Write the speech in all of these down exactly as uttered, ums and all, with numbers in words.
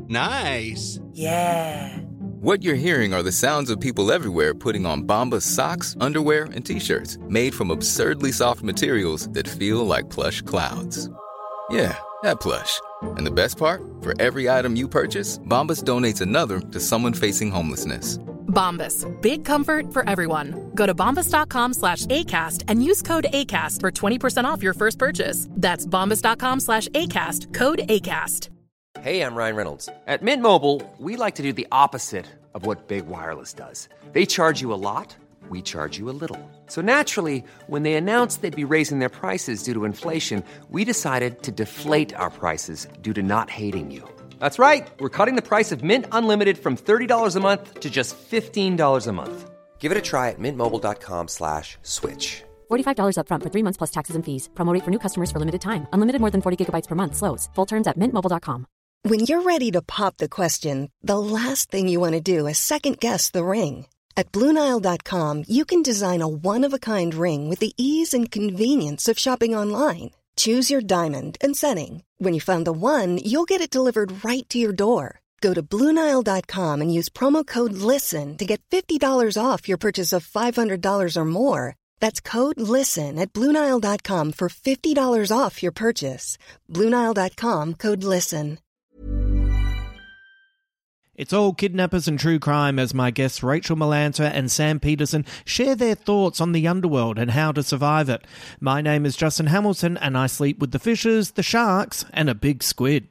Nice. Yeah. What you're hearing are the sounds of people everywhere putting on Bombas socks, underwear, and T-shirts made from absurdly soft materials that feel like plush clouds. Yeah, that plush. And the best part? For every item you purchase, Bombas donates another to someone facing homelessness. Bombas. Big comfort for everyone. Go to bombas.com slash ACAST and use code ACAST for twenty percent off your first purchase. That's bombas.com slash ACAST. Code ACAST. Hey, I'm Ryan Reynolds. At Mint Mobile, we like to do the opposite of what Big Wireless does. They charge you a lot, we charge you a little. So naturally, when they announced they'd be raising their prices due to inflation, we decided to deflate our prices due to not hating you. That's right. We're cutting the price of Mint Unlimited from thirty dollars a month to just fifteen dollars a month. Give it a try at mintmobile.com slash switch. forty-five dollars up front for three months plus taxes and fees. Promo rate for new customers for limited time. Unlimited more than forty gigabytes per month. Slows full terms at mint mobile dot com. When you're ready to pop the question, the last thing you want to do is second-guess the ring. At Blue Nile dot com, you can design a one-of-a-kind ring with the ease and convenience of shopping online. Choose your diamond and setting. When you find the one, you'll get it delivered right to your door. Go to Blue Nile dot com and use promo code LISTEN to get fifty dollars off your purchase of five hundred dollars or more. That's code LISTEN at Blue Nile dot com for fifty dollars off your purchase. Blue Nile dot com, code LISTEN. It's all kidnappers and true crime as my guests Rachel Millanta and Sam Peterson share their thoughts on the underworld and how to survive it. My name is Justin Hamilton and I sleep with the fishes, the sharks and a big squid.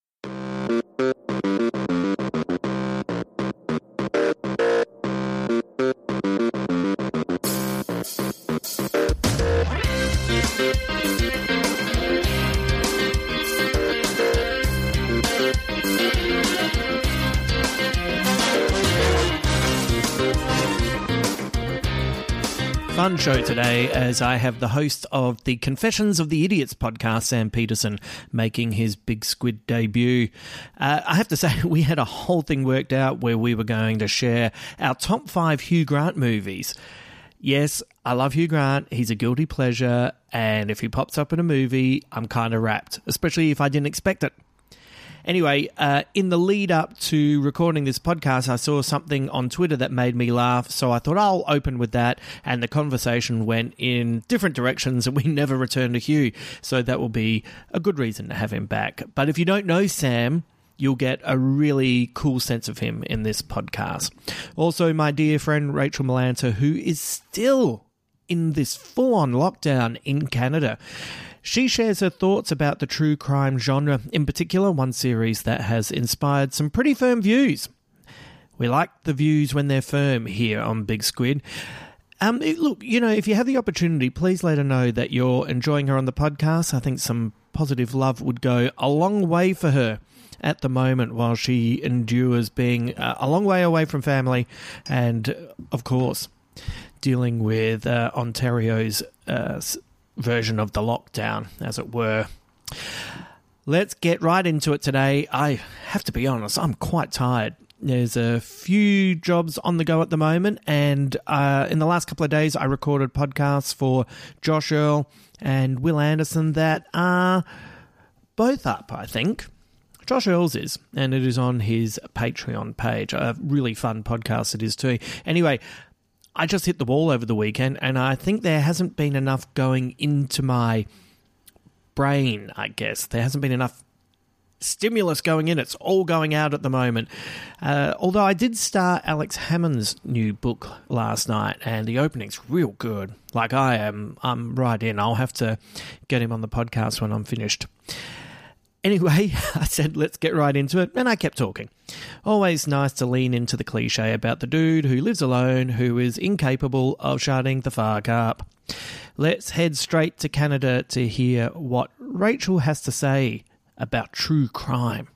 Fun show today as I have the host of the Confessions of the Idiots podcast, Sam Peterson, making his Big Squid debut. Uh, I have to say, we had a whole thing worked out where we were going to share our top five Hugh Grant movies. Yes, I love Hugh Grant. He's a guilty pleasure. And if he pops up in a movie, I'm kind of wrapped, especially if I didn't expect it. Anyway, uh, in the lead up to recording this podcast, I saw something on Twitter that made me laugh, so I thought I'll open with that, and the conversation went in different directions, and we never returned to Hugh, so that will be a good reason to have him back. But if you don't know Sam, you'll get a really cool sense of him in this podcast. Also, my dear friend Rachel Millanta, who is still in this full-on lockdown in Canada. She shares her thoughts about the true crime genre, in particular one series that has inspired some pretty firm views. We like the views when they're firm here on Big Squid. Um, it, look, you know, if you have the opportunity, please let her know that you're enjoying her on the podcast. I think some positive love would go a long way for her at the moment while she endures being uh, a long way away from family and, of course, dealing with uh, Ontario's uh, version of the lockdown, as it were. Let's get right into it today. I have to be honest, I'm quite tired. There's a few jobs on the go at the moment, and uh, in the last couple of days, I recorded podcasts for Josh Earl and Will Anderson that are both up, I think. Josh Earl's is, and it is on his Patreon page. A really fun podcast it is too. Anyway, I just hit the wall over the weekend, and I think there hasn't been enough going into my brain, I guess. There hasn't been enough stimulus going in. It's all going out at the moment. Uh, although I did start Alex Hammond's new book last night, and the opening's real good. Like, I am I'm right in. I'll have to get him on the podcast when I'm finished. Anyway, I said, let's get right into it, and I kept talking. Always nice to lean into the cliche about the dude who lives alone, who is incapable of shutting the fuck up. Let's head straight to Canada to hear what Rachel has to say about true crime.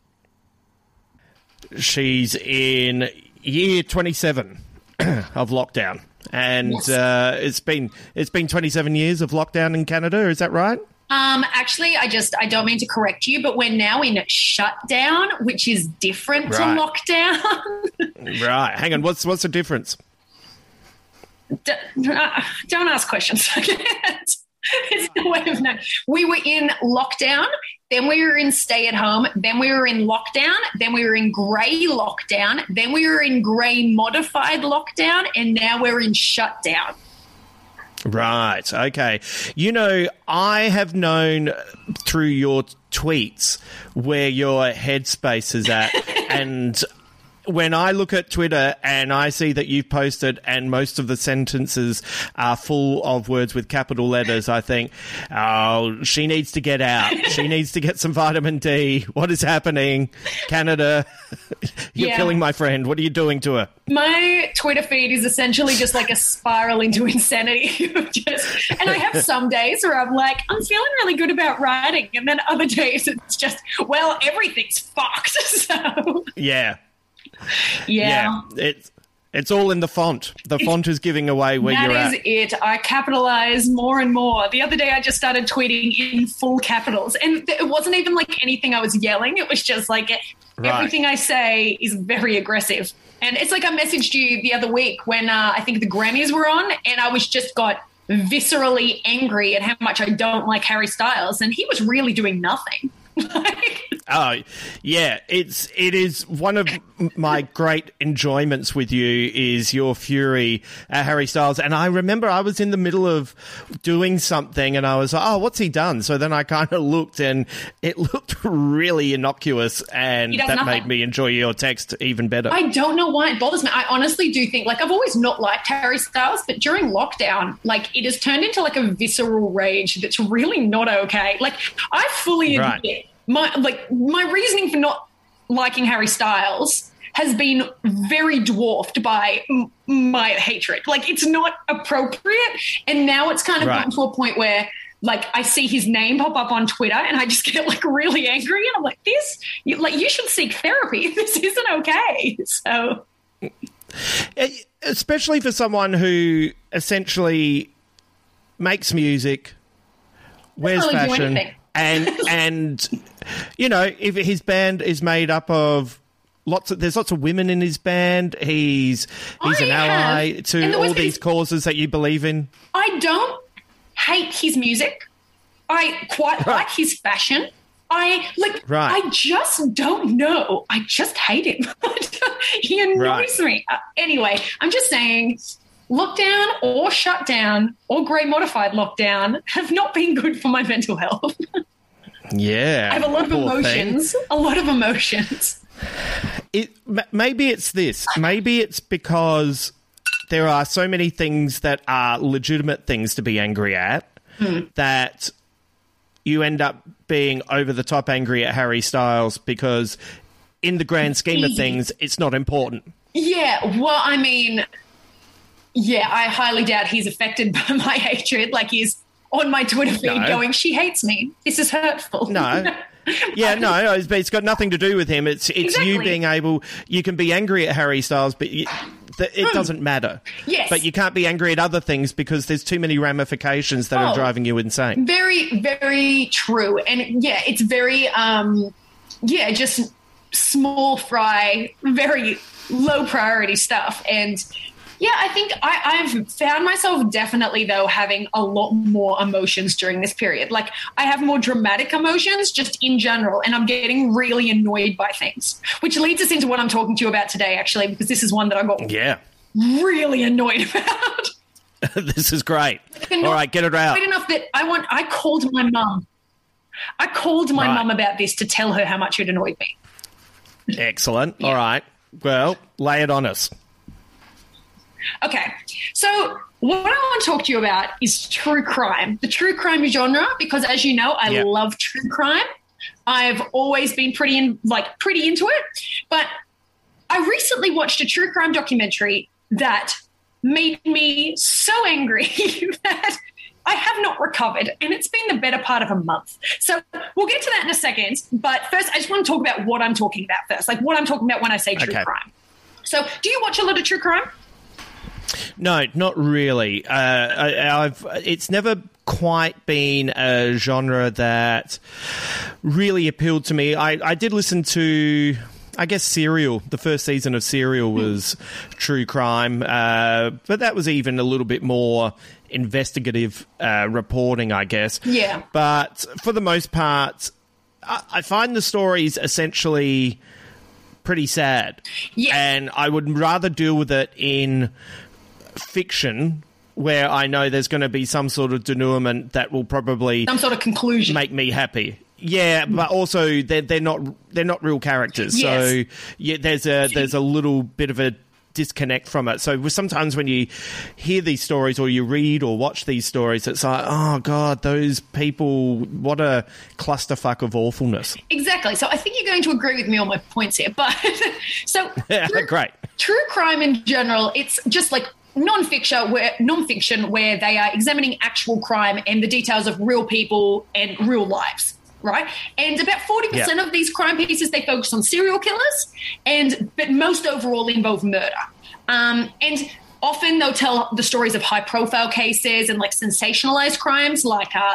She's in year twenty-seven of lockdown, and yes. uh, it's been it's been twenty-seven years of lockdown in Canada. Is that right? Um, actually, I just, I don't mean to correct you, but we're now in shutdown, which is different right. to lockdown. Right. Hang on. What's, what's the difference? D- uh, don't ask questions. It's a way of no. We were in lockdown then we were in stay at home, then we were in lockdown, then we were in grey lockdown, then we were in grey modified lockdown, and now we're in shutdown. Right. Okay. You know, I have known through your tweets where your headspace is at, and when I look at Twitter and I see that you've posted and most of the sentences are full of words with capital letters, I think, oh, she needs to get out. She needs to get some vitamin D. What is happening? Canada, you're Yeah. killing my friend. What are you doing to her? My Twitter feed is essentially just like a spiral into insanity. just, and I have some days where I'm like, I'm feeling really good about writing. And then other days it's just, well, everything's fucked. So, Yeah. yeah. Yeah. It's, it's all in the font. The font is giving away where That you're is at. it. I capitalize more and more. The other day I just started tweeting in full capitals. And it wasn't even like anything I was yelling. It was just like Right. everything I say is very aggressive. And it's like I messaged you the other week when uh, I think the Grammys were on, and I was just got viscerally angry at how much I don't like Harry Styles. And he was really doing nothing. Like, Oh, yeah. It's it is one of my great enjoyments with you is your fury at Harry Styles. And I remember I was in the middle of doing something and I was like, oh, what's he done? So then I kind of looked and it looked really innocuous, and He does that nothing. made me enjoy your text even better. I don't know why it bothers me. I honestly do think, like, I've always not liked Harry Styles, but during lockdown, like, it has turned into like a visceral rage that's really not okay. Like, I fully admit Right. my like my reasoning for not liking Harry Styles has been very dwarfed by m- my hatred. Like, it's not appropriate, and now it's kind of Right. gotten to a point where, like, I see his name pop up on Twitter and I just get like really angry, and I'm like, this, you, like, you should seek therapy. This isn't okay. So, Especially for someone who essentially makes music, wears really do fashion, anything. and and you know, if his band is made up of lots of, there's lots of women in his band. He's he's I an ally have- to and there was all these this- causes that you believe in. I don't hate his music. I quite like his fashion. I like. Right. I just don't know. I just hate him. He annoys Right. me. Uh, anyway, I'm just saying, lockdown or shutdown or grey modified lockdown have not been good for my mental health. Yeah, I have a lot of poor thing. emotions. A lot of emotions. It m- maybe it's this. Maybe it's because there are so many things that are legitimate things to be angry at that you end up being over the top angry at Harry Styles because, in the grand scheme of things, it's not important. Yeah, well, I mean, yeah, I highly doubt he's affected by my hatred. Like, he's on my Twitter feed No. going, she hates me. This is hurtful. No. Yeah, no, no, it's, it's got nothing to do with him. It's it's you Exactly. being able. You can be angry at Harry Styles, but you, th- it doesn't matter. Yes. But you can't be angry at other things because there's too many ramifications that are Oh. driving you insane. Very, very true. And yeah, it's very, um, yeah, just small fry, very low priority stuff. And yeah, I think I, I've found myself definitely, though, having a lot more emotions during this period. Like, I have more dramatic emotions just in general, and I'm getting really annoyed by things, which leads us into what I'm talking to you about today, actually, because this is one that I got Yeah. really annoyed about. This is great. And All not right, get it out. quite enough that I want. I called my mum. I called my Right. mum about this to tell her how much it annoyed me. Excellent. All right. Well, lay it on us. Okay, so what I want to talk to you about is true crime, the true crime genre, because as you know, I Yeah. love true crime. I've always been pretty in, like pretty into it, but I recently watched a true crime documentary that made me so angry that I have not recovered, and it's been the better part of a month. So we'll get to that in a second, but first I just want to talk about what I'm talking about first, like what I'm talking about when I say true Okay. crime. So do you watch a lot of true crime? No, not really. Uh, I, I've. It's never quite been a genre that really appealed to me. I, I did listen to, I guess, Serial. The first season of Serial was true crime, uh, but that was even a little bit more investigative uh, reporting, I guess. Yeah. But for the most part, I, I find the stories essentially pretty sad. Yes. And I would rather deal with it in fiction where I know there's going to be some sort of denouement that will probably some sort of conclusion make me happy. Yeah, but also they're they're not they're not real characters. Yes. So yeah, there's a there's a little bit of a disconnect from it. So sometimes when you hear these stories or you read or watch these stories, it's like, oh God, those people, what a clusterfuck of awfulness. Exactly. So I think you're going to agree with me on my points here. But so yeah, true, great. True crime in general, it's just like non-fiction where non-fiction where they are examining actual crime and the details of real people and real lives. Right, and about forty percent yeah. of these crime pieces they focus on serial killers, and but most overall involve murder. Um, and often they'll tell the stories of high-profile cases and like sensationalized crimes, like uh,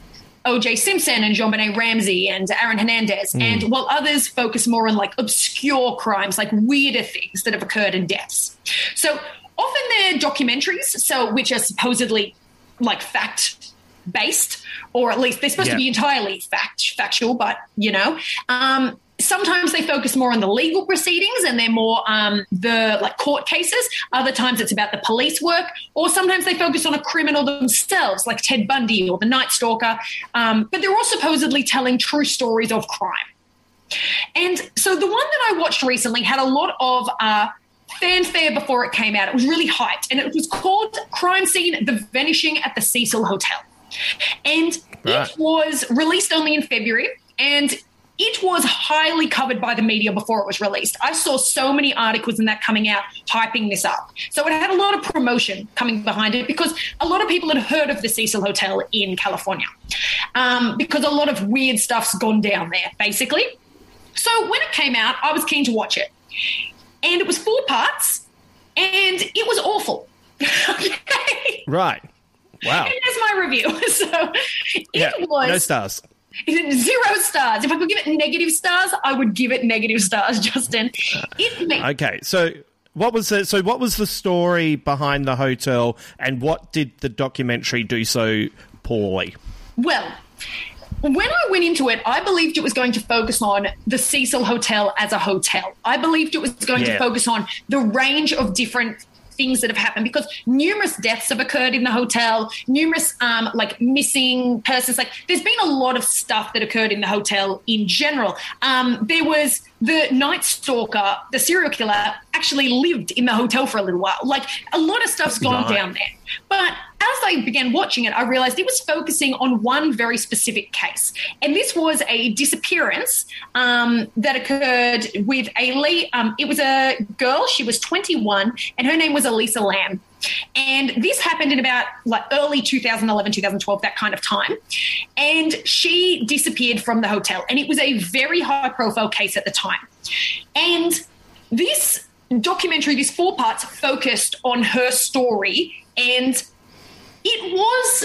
O J Simpson and JonBenet Ramsey and Aaron Hernandez. Mm. And while others focus more on like obscure crimes, like weirder things that have occurred and deaths. So often they're documentaries, so which are supposedly like fact based, or at least they're supposed yeah. to be entirely fact factual, but you know, um, sometimes they focus more on the legal proceedings and they're more um, the like court cases. Other times it's about the police work, or sometimes they focus on a criminal themselves, like Ted Bundy or the Night Stalker. Um, but they're all supposedly telling true stories of crime. And so the one that I watched recently had a lot of uh, fanfare before it came out. It was really hyped, and it was called Crime Scene: The Vanishing at the Cecil Hotel. And right. it was released only in February, and it was highly covered by the media before it was released. I saw so many articles in that coming out hyping this up. So it had a lot of promotion coming behind it because a lot of people had heard of the Cecil Hotel in California um, because a lot of weird stuff's gone down there, basically. So when it came out, I was keen to watch it. And it was four parts, and it was awful. Okay. Right. Wow. And that's my review. So it yeah, was no stars. Zero stars. If I could give it negative stars, I would give it negative stars, Justin. It made- okay, so what was the, so what was the story behind the hotel, and what did the documentary do so poorly? Well, when I went into it, I believed it was going to focus on the Cecil Hotel as a hotel. I believed it was going yeah. to focus on the range of different things that have happened, because numerous deaths have occurred in the hotel, numerous um, like missing persons. Like there's been a lot of stuff that occurred in the hotel in general. Um, there was the Night Stalker, the serial killer, actually lived in the hotel for a little while. Like a lot of stuff's gone right. down there. But as I began watching it, I realized it was focusing on one very specific case. And this was a disappearance um, that occurred with a, um, it was a girl, she was twenty-one, and her name was Elisa Lam. And this happened in about like early two thousand eleven, two thousand twelve, that kind of time. And she disappeared from the hotel. And it was a very high profile case at the time. And this documentary, these four parts, focused on her story. And it was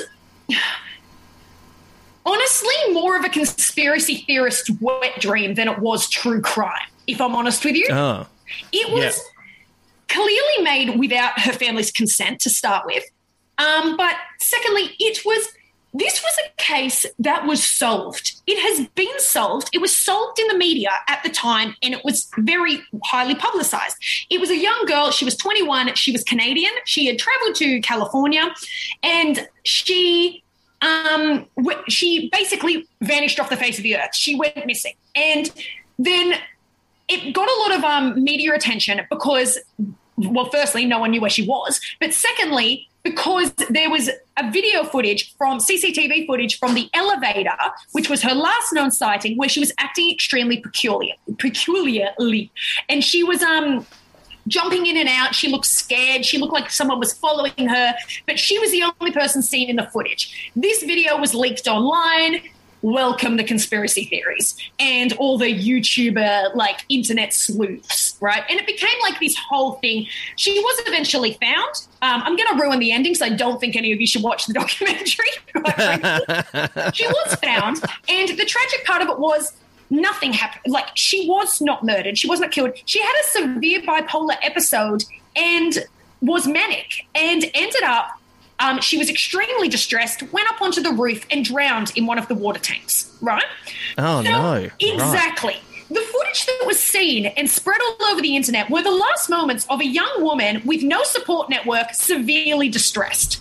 honestly more of a conspiracy theorist wet dream than it was true crime, if I'm honest with you. Oh. It was... Yeah. clearly made without her family's consent to start with. Um, but secondly, it was this was a case that was solved. It has been solved. It was solved in the media at the time, and it was very highly publicized. It was a young girl. She was twenty-one. She was Canadian. She had traveled to California, and she um, w- she basically vanished off the face of the earth. She went missing. And then it got a lot of um, media attention because, well, firstly, no one knew where she was. But secondly, because there was a video footage from C C T V footage from the elevator, which was her last known sighting, where she was acting extremely peculiar, peculiarly. And she was um, jumping in and out. She looked scared. She looked like someone was following her. But she was the only person seen in the footage. This video was leaked online. Welcome the conspiracy theories and all the YouTuber, like, internet sleuths, right? And it became like this whole thing. She was eventually found. Um, I'm going to ruin the ending, so I don't think any of you should watch the documentary. She was found, and the tragic part of it was nothing happened. Like, she was not murdered. She was not killed. She had a severe bipolar episode and was manic and ended up Um, she was extremely distressed, went up onto the roof and drowned in one of the water tanks, right? Oh, so, no. Exactly. Right. The footage that was seen and spread all over the internet were the last moments of a young woman with no support network, severely distressed.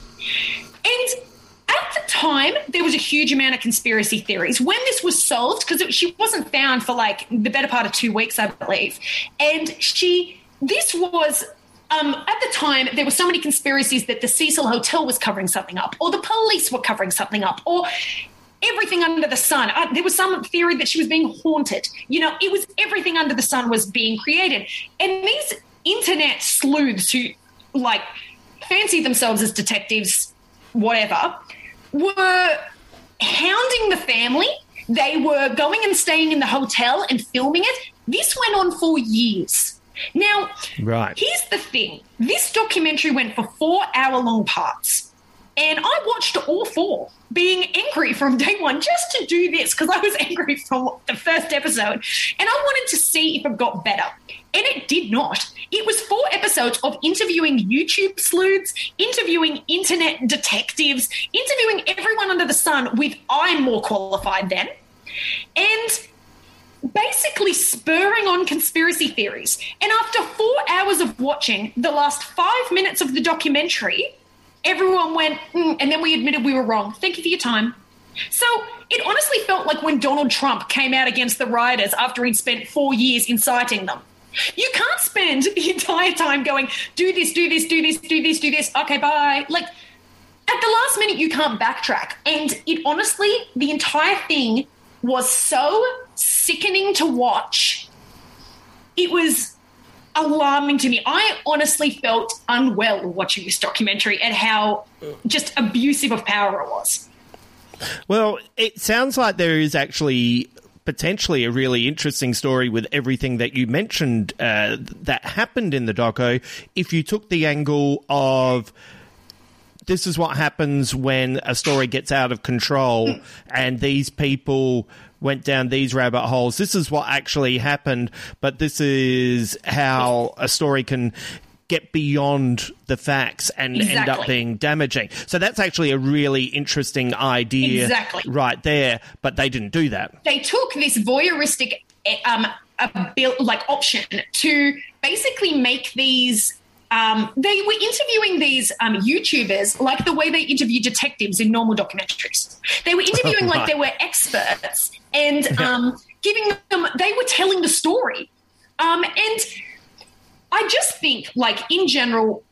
And at the time, there was a huge amount of conspiracy theories. When this was solved, because she wasn't found for like the better part of two weeks, I believe, and she, this was... Um, at the time, there were so many conspiracies that the Cecil Hotel was covering something up, or the police were covering something up, or everything under the sun. Uh, there was some theory that she was being haunted. You know, it was everything under the sun was being created. And these internet sleuths who, like, fancy themselves as detectives, whatever, were hounding the family. They were going and staying in the hotel and filming it. This went on for years. Now, right. Here's the thing. This documentary went for four hour-long parts, and I watched all four, being angry from day one just to do this because I was angry from the first episode, and I wanted to see if it got better, and it did not. It was four episodes of interviewing YouTube sleuths, interviewing internet detectives, interviewing everyone under the sun with I'm more qualified than, and basically spurring on conspiracy theories. And after four hours of watching the last five minutes of the documentary, everyone went, mm, and then we admitted we were wrong. Thank you for your time. So it honestly felt like when Donald Trump came out against the rioters after he'd spent four years inciting them. You can't spend the entire time going, do this, do this, do this, do this, do this. Okay, bye. Like, at the last minute, you can't backtrack. And it honestly, the entire thing was so sickening to watch. It was alarming to me. I honestly felt unwell watching this documentary and how just abusive of power it was. Well, it sounds like there is actually potentially a really interesting story with everything that you mentioned uh, that happened in the doco if you took the angle of this is what happens when a story gets out of control and these people went down these rabbit holes. This is what actually happened, but this is how a story can get beyond the facts and exactly. end up being damaging. So that's actually a really interesting idea exactly. right there, but they didn't do that. They took this voyeuristic um, a bill, like option to basically make these Um, they were interviewing these um, YouTubers like the way they interview detectives in normal documentaries. They were interviewing right. like they were experts and um, giving them, they were telling the story. Um, and I just think, like, in general,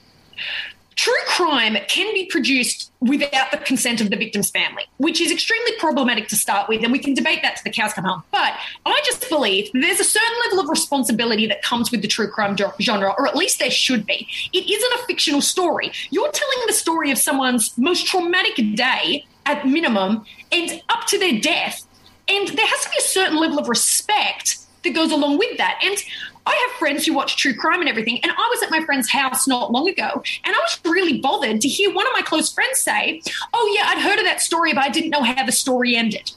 true crime can be produced without the consent of the victim's family, which is extremely problematic to start with, and we can debate that to the cows come home. But I just believe there's a certain level of responsibility that comes with the true crime genre, or at least there should be. It isn't a fictional story. You're telling the story of someone's most traumatic day at minimum and up to their death, and there has to be a certain level of respect that goes along with that. And I have friends who watch true crime and everything, and I was at my friend's house not long ago, and I was really bothered to hear one of my close friends say, oh, yeah, I'd heard of that story, but I didn't know how the story ended.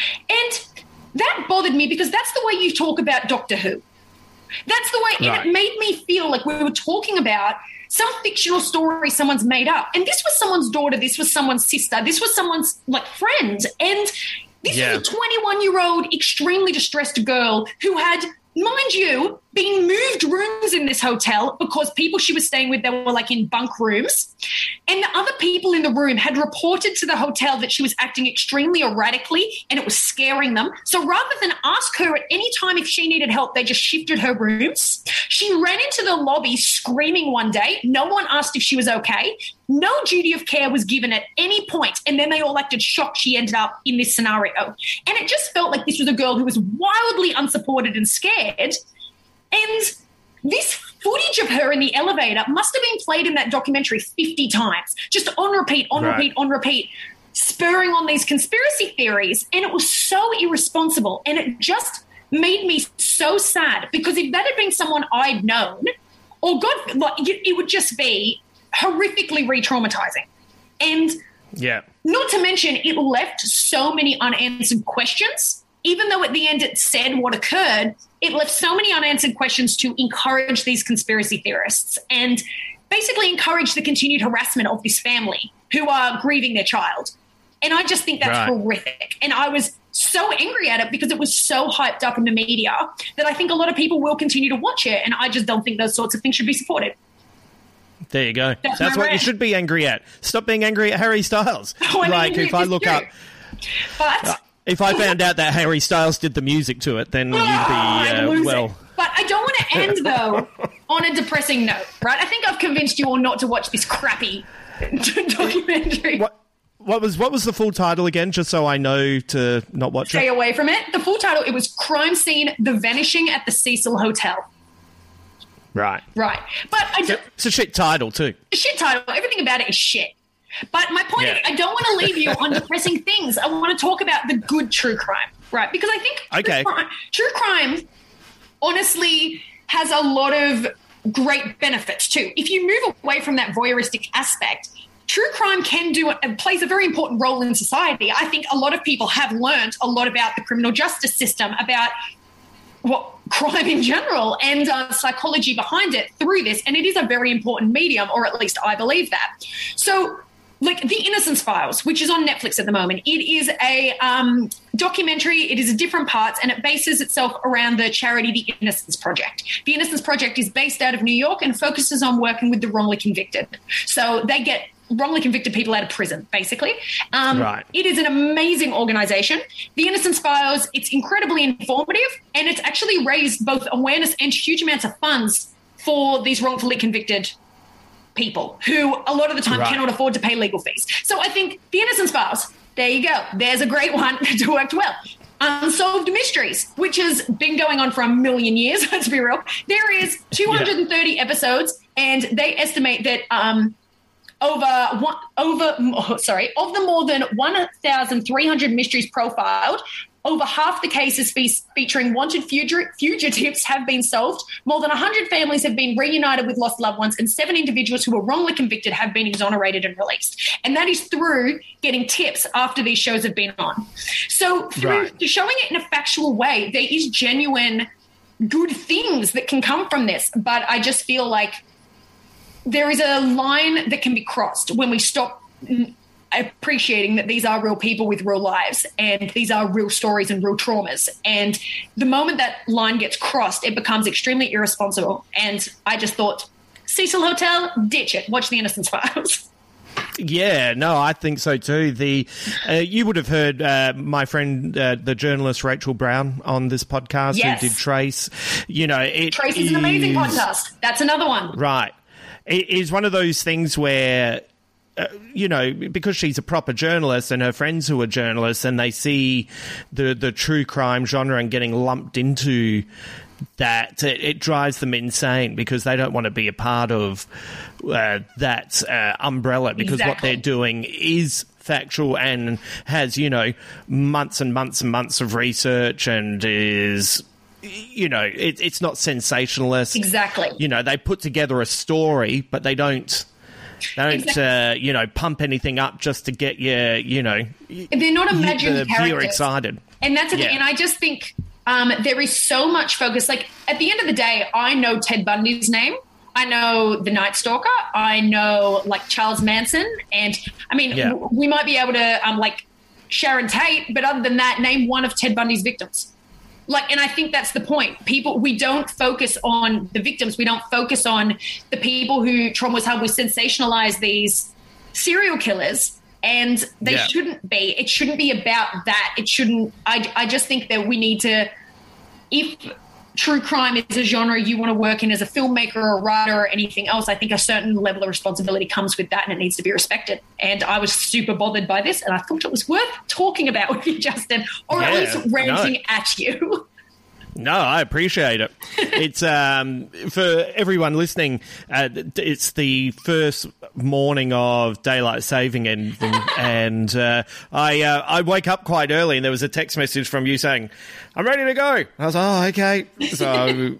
And that bothered me because that's the way you talk about Doctor Who. That's the way, right. And it made me feel like we were talking about some fictional story someone's made up. And this was someone's daughter, this was someone's sister, this was someone's, like, friend. And this yeah. was a twenty-one-year-old extremely distressed girl who had, mind you, being moved rooms in this hotel because people she was staying with, they were like in bunk rooms. And the other people in the room had reported to the hotel that she was acting extremely erratically and it was scaring them. So rather than ask her at any time if she needed help, they just shifted her rooms. She ran into the lobby screaming one day. No one asked if she was okay. No duty of care was given at any point. And then they all acted shocked she ended up in this scenario. And it just felt like this was a girl who was wildly unsupported and scared. And this footage of her in the elevator must have been played in that documentary fifty times, just on repeat, on right. repeat, on repeat, spurring on these conspiracy theories. And it was so irresponsible. And it just made me so sad because if that had been someone I'd known, or God, like, it would just be horrifically re-traumatizing. And yeah, not to mention it left so many unanswered questions. Even though at the end it said what occurred, it left so many unanswered questions to encourage these conspiracy theorists. And basically encouraged the continued harassment of this family who are grieving their child. And I just think that's right. horrific. And I was so angry at it because it was so hyped up in the media that I think a lot of people will continue to watch it. And I just don't think those sorts of things should be supported. There you go. That's, That's what rant. You should be angry at. Stop being angry at Harry Styles. Oh, like, if I look true. up... But... Uh, if I found out that Harry Styles did the music to it, then you'd be, uh, well... It. But I don't want to end, though, on a depressing note, right? I think I've convinced you all not to watch this crappy documentary. What, what was what was the full title again, just so I know to not watch Stay it? Stay away from it. The full title, it was Crime Scene, The Vanishing at the Cecil Hotel. Right. Right. But I do, It's a shit title, too. A shit title. Everything about it is shit. But my point yeah. is, I don't want to leave you on depressing things. I want to talk about the good true crime, right? Because I think okay. true, crime, true crime, honestly, has a lot of great benefits, too. If you move away from that voyeuristic aspect, true crime can do and plays a very important role in society. I think a lot of people have learned a lot about the criminal justice system, about what crime in general and uh, psychology behind it through this. And it is a very important medium, or at least I believe that. So like The Innocence Files, which is on Netflix at the moment, it is a um, documentary. It is different parts, and it bases itself around the charity The Innocence Project. The Innocence Project is based out of New York and focuses on working with the wrongly convicted. So they get wrongly convicted people out of prison, basically. Um, right. It is an amazing organization. The Innocence Files, it's incredibly informative, and it's actually raised both awareness and huge amounts of funds for these wrongfully convicted people who a lot of the time right. cannot afford to pay legal fees. So I think The Innocence Files, there you go. There's a great one that worked well. Unsolved Mysteries, which has been going on for a million years, let's be real. There is two hundred thirty yeah. episodes, and they estimate that um, over one, over oh, sorry, of the more than one thousand three hundred mysteries profiled, over half the cases fe- featuring wanted fugi- fugitives have been solved. More than one hundred families have been reunited with lost loved ones, and seven individuals who were wrongly convicted have been exonerated and released. And that is through getting tips after these shows have been on. So through right. showing it in a factual way, there is genuine good things that can come from this. But I just feel like there is a line that can be crossed when we stop appreciating that these are real people with real lives, and these are real stories and real traumas. And the moment that line gets crossed, it becomes extremely irresponsible. And I just thought, Cecil Hotel, ditch it. Watch The Innocence Files. Yeah, no, I think so too. The uh, you would have heard uh, my friend, uh, the journalist Rachel Brown, on this podcast yes. who did Trace. You know, it Trace is, is an amazing podcast. That's another one. Right. It is one of those things where, uh, you know, because she's a proper journalist and her friends who are journalists, and they see the, the true crime genre and getting lumped into that, it, it drives them insane because they don't want to be a part of uh, that uh, umbrella, because exactly. what they're doing is factual and has, you know, months and months and months of research and is... You know, it, it's not sensationalist. Exactly. You know, they put together a story, but they don't, they don't, exactly. uh, you know, pump anything up just to get you, you know, they're not imagined the characters. viewer excited. And that's the yeah. thing. And I just think um, there is so much focus. Like at the end of the day, I know Ted Bundy's name. I know the Night Stalker. I know like Charles Manson. And I mean, yeah. w- we might be able to um, like Sharon Tate, but other than that, name one of Ted Bundy's victims. Like, and I think that's the point. People, we don't focus on the victims. We don't focus on the people who trauma was held. We sensationalize these serial killers, and they yeah. shouldn't be. It shouldn't be about that. It shouldn't. I, I just think that we need to, if true crime is a genre you want to work in as a filmmaker or a writer or anything else, I think a certain level of responsibility comes with that, and it needs to be respected. And I was super bothered by this, and I thought it was worth talking about with you, Justin, or yeah, at least ranting no. at you. No, I appreciate it. It's um, for everyone listening. Uh, it's the first morning of daylight saving, and and uh, I uh, I wake up quite early, and there was a text message from you saying, "I'm ready to go." I was, oh, okay. So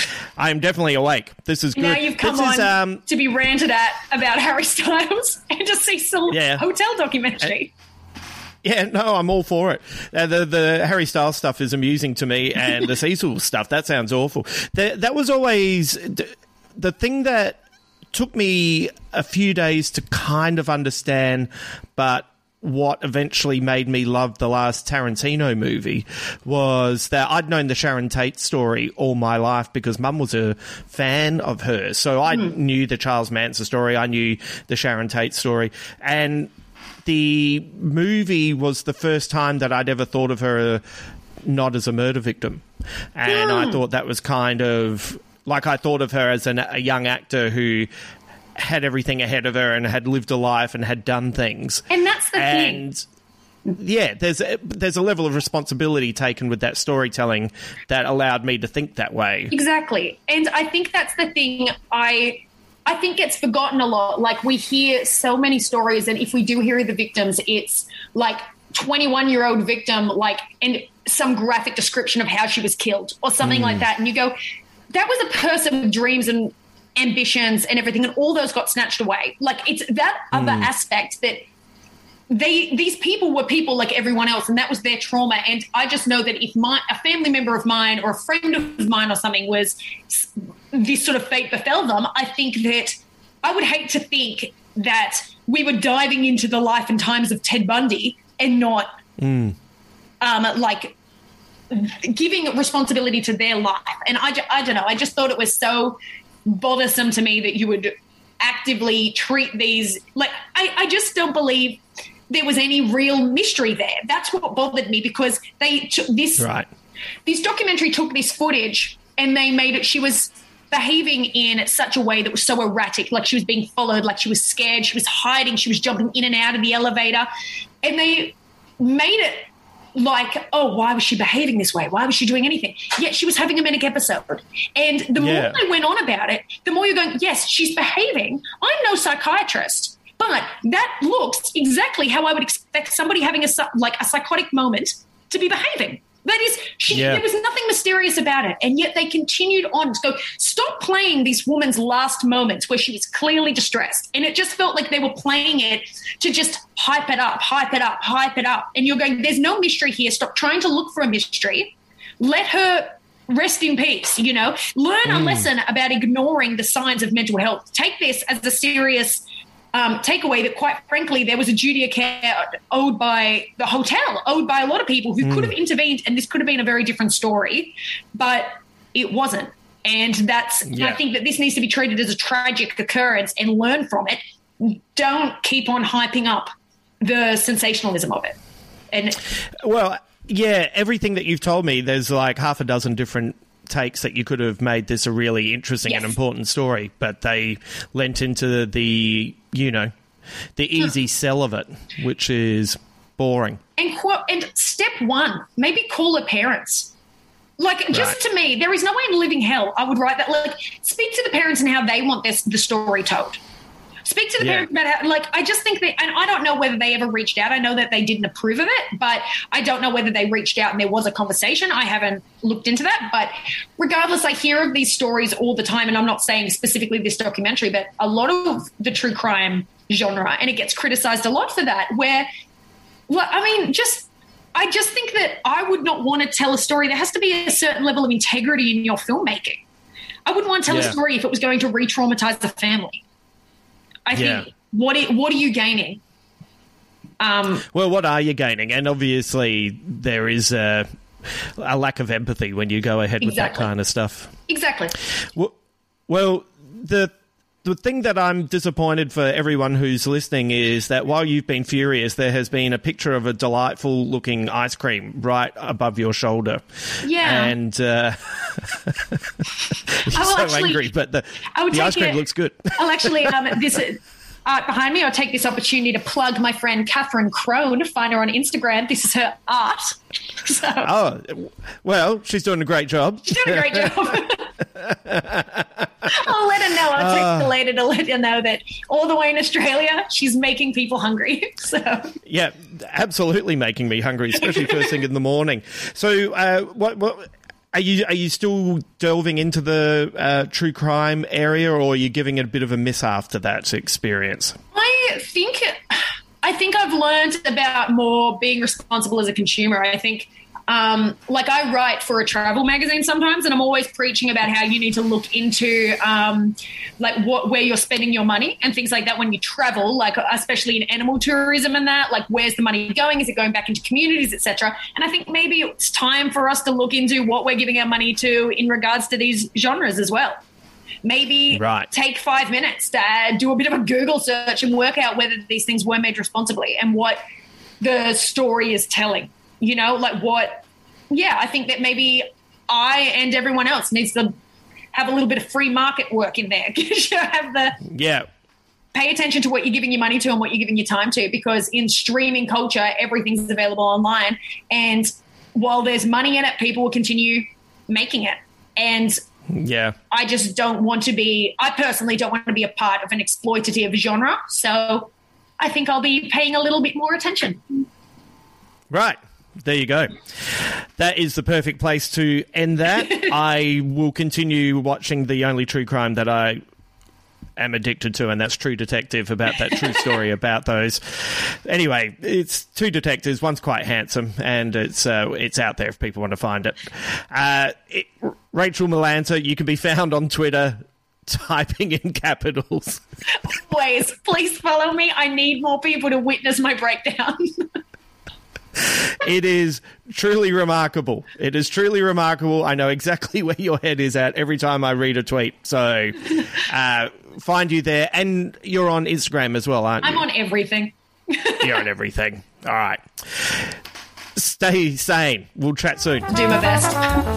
I am definitely awake. This is good. Now you've come this on is, um, to be ranted at about Harry Styles and a Cecil yeah. Hotel documentary. Yeah, no, I'm all for it. Uh, the the Harry Styles stuff is amusing to me, and the Cecil stuff, that sounds awful. The, that was always the, the thing that took me a few days to kind of understand, but what eventually made me love the last Tarantino movie was that I'd known the Sharon Tate story all my life because Mum was a fan of hers. So I mm. knew the Charles Manson story. I knew the Sharon Tate story. And the movie was the first time that I'd ever thought of her not as a murder victim. And mm. I thought that was kind of like I thought of her as an, a young actor who had everything ahead of her and had lived a life and had done things. And that's the and, thing. Yeah, there's a, there's a level of responsibility taken with that storytelling that allowed me to think that way. Exactly. And I think that's the thing I I think gets forgotten a lot. Like, we hear so many stories, and if we do hear the victims, it's like twenty-one-year-old victim, like, and some graphic description of how she was killed or something mm. like that. And you go, that was a person with dreams and ambitions and everything, and all those got snatched away. Like, it's that other mm. aspect that they these people were people like everyone else, and that was their trauma. And I just know that if my a family member of mine or a friend of mine or something was this sort of fate befell them, I think that I would hate to think that we were diving into the life and times of Ted Bundy and not mm. um, like giving responsibility to their life. And I, I don't know, I just thought it was so bothersome to me that you would actively treat these like I, I just don't believe there was any real mystery there. That's what bothered me, because they took this right. this documentary took this footage and they made it she was behaving in such a way that was so erratic, like she was being followed, like she was scared, she was hiding, she was jumping in and out of the elevator, and they made it like, oh, why was she behaving this way? Why was she doing anything? Yet she was having a manic episode. And the yeah. more they went on about it, the more you're going, yes, she's behaving. I'm no psychiatrist, but that looks exactly how I would expect somebody having a like a psychotic moment to be behaving. That is, she, yeah. there was nothing mysterious about it. And yet they continued on to go, stop playing this woman's last moments where she was clearly distressed. And it just felt like they were playing it to just hype it up, hype it up, hype it up. And you're going, there's no mystery here. Stop trying to look for a mystery. Let her rest in peace, you know. Learn mm. a lesson about ignoring the signs of mental health. Take this as a serious Um, takeaway that, quite frankly, there was a duty of care owed by the hotel, owed by a lot of people who mm. could have intervened, and this could have been a very different story, but it wasn't. And that's, yeah. I think that this needs to be treated as a tragic occurrence and learn from it. Don't keep on hyping up the sensationalism of it. And well, yeah, everything that you've told me, there's like half a dozen different takes that you could have made this a really interesting yes. and important story, but they lent into the, you know, the easy sell of it, which is boring. And quote, and step one, maybe call her parents. Like, just right. to me, there is no way in living hell I would write that. Like, speak to the parents and how they want this the story told. Speak to the yeah. parents about how, like, I just think that, and I don't know whether they ever reached out. I know that they didn't approve of it, but I don't know whether they reached out and there was a conversation. I haven't looked into that. But regardless, I hear of these stories all the time, and I'm not saying specifically this documentary, but a lot of the true crime genre, and it gets criticized a lot for that, where, well, I mean, just, I just think that I would not want to tell a story. There has to be a certain level of integrity in your filmmaking. I wouldn't want to tell yeah. a story if it was going to re-traumatize the family. I yeah. think, what are, what are you gaining? Um, well, what are you gaining? And obviously there is a, a lack of empathy when you go ahead exactly. with that kind of stuff. Exactly. Well, well, the the thing that I'm disappointed for everyone who's listening is that while you've been furious, there has been a picture of a delightful looking ice cream right above your shoulder. Yeah. And uh, you're so actually, angry, but the, the ice cream it, looks good. I'll actually, um, this art behind me, I'll take this opportunity to plug my friend Catherine Crone. Find her on Instagram. This is her art. So, oh, well, she's doing a great job. She's doing a great job. I'll let her know. I'll text uh, her later to let her know that all the way in Australia, she's making people hungry. So yeah, absolutely making me hungry, especially first thing in the morning. So, uh, what, what are you are you still delving into the uh, true crime area, or are you giving it a bit of a miss after that experience? I think I think I've learned about more being responsible as a consumer. I think Um, like I write for a travel magazine sometimes, and I'm always preaching about how you need to look into um, like what where you're spending your money and things like that when you travel, like especially in animal tourism and that, like where's the money going? Is it going back into communities, et cetera? And I think maybe it's time for us to look into what we're giving our money to in regards to these genres as well. Maybe right. take five minutes to uh, do a bit of a Google search and work out whether these things were made responsibly and what the story is telling. You know, like what, yeah, I think that maybe I and everyone else needs to have a little bit of free market work in there. You have the, yeah, pay attention to what you're giving your money to and what you're giving your time to, because in streaming culture, everything's available online. And while there's money in it, people will continue making it. And yeah, I just don't want to be, I personally don't want to be a part of an exploitative genre. So I think I'll be paying a little bit more attention. Right. There you go. That is the perfect place to end that. I will continue watching the only true crime that I am addicted to, and that's True Detective, about that true story about those. Anyway, it's two detectives. One's quite handsome, and it's uh, it's out there if people want to find it. Uh, it Rachel Millanta, you can be found on Twitter typing in capitals. Please, please follow me. I need more people to witness my breakdown. It is truly remarkable. It is truly remarkable. I know exactly where your head is at every time I read a tweet. So uh, find you there. And you're on Instagram as well, aren't you? I'm on everything. You're on everything. All right. Stay sane. We'll chat soon. Do my best.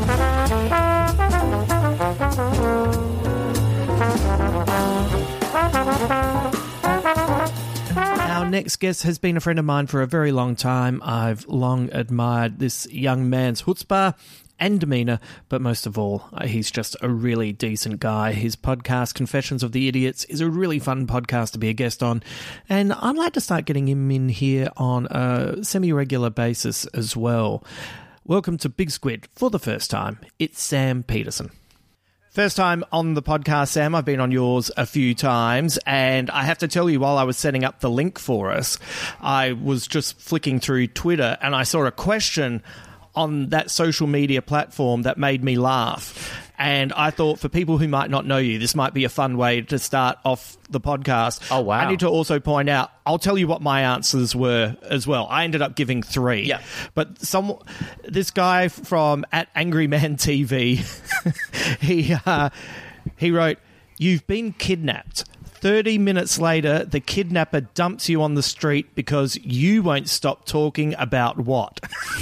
Our next guest has been a friend of mine for a very long time. I've long admired this young man's chutzpah and demeanour, but most of all, he's just a really decent guy. His podcast, Confessions of the Idiots, is a really fun podcast to be a guest on, and I'd like to start getting him in here on a semi-regular basis as well. Welcome to Big Squid for the first time. It's Sam Peterson. First time on the podcast, Sam. I've been on yours a few times, and I have to tell you, while I was setting up the link for us, I was just flicking through Twitter, and I saw a question on that social media platform that made me laugh. And I thought, for people who might not know you, this might be a fun way to start off the podcast. Oh, wow. I need to also point out, I'll tell you what my answers were as well. I ended up giving three. Yeah. But some, this guy from at Angry Man T V, he, uh, he wrote, "You've been kidnapped. thirty minutes later, the kidnapper dumps you on the street because you won't stop talking about what?"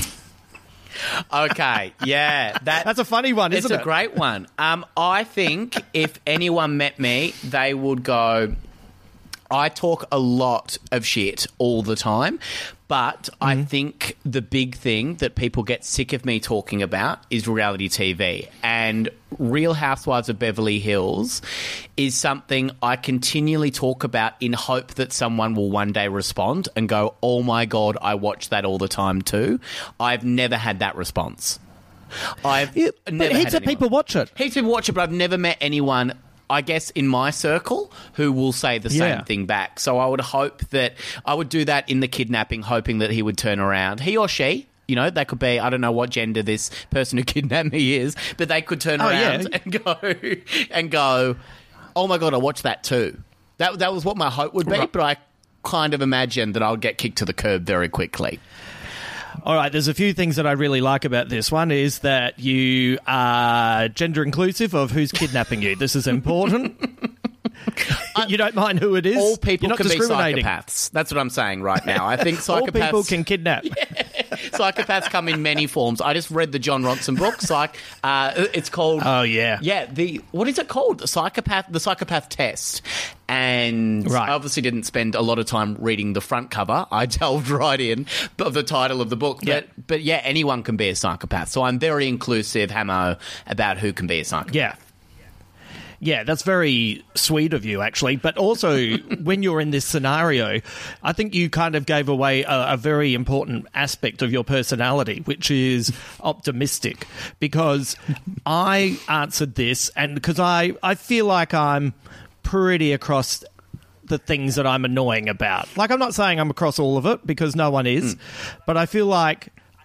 Okay, yeah. That, That's a funny one, isn't it? It's a great one. Um, I think if anyone met me, they would go, I talk a lot of shit all the time, but mm-hmm. I think the big thing that people get sick of me talking about is reality T V. And Real Housewives of Beverly Hills is something I continually talk about in hope that someone will one day respond and go, oh my God, I watch that all the time too. I've never had that response. I've yeah, never but heaps had of people watch it. Heaps of people watch it, but I've never met anyone, I guess, in my circle who will say the Yeah. same thing back. So I would hope that I would do that in the kidnapping, hoping that he would turn around. He or she. You know, that could be, I don't know what gender this person who kidnapped me is, but they could turn Oh, around yeah. and go, and go, oh my God, I watched that too. That that was what my hope would be, Right. but I kind of imagined that I would get kicked to the curb very quickly. All right, there's a few things that I really like about this. One is that you are gender inclusive of who's kidnapping you. This is important. You don't mind who it is. All people You're not can be discriminating. psychopaths. That's what I'm saying right now. I think psychopaths... All people can kidnap. Psychopaths come in many forms. I just read the John Ronson book. Psych. Uh, it's called. Oh yeah. Yeah. The what is it called? The psychopath. The psychopath test. And Right. I obviously didn't spend a lot of time reading the front cover. I delved right in of the title of the book. But Yeah. but yeah, anyone can be a psychopath. So I'm very inclusive, Hamo, about who can be a psychopath. Yeah. Yeah, that's very sweet of you, actually. But also, when you're in this scenario, I think you kind of gave away a, a very important aspect of your personality, which is optimistic. Because I answered this, and because I, I feel like I'm pretty across the things that I'm annoying about. Like, I'm not saying I'm across all of it, because no one is. Mm. But I feel like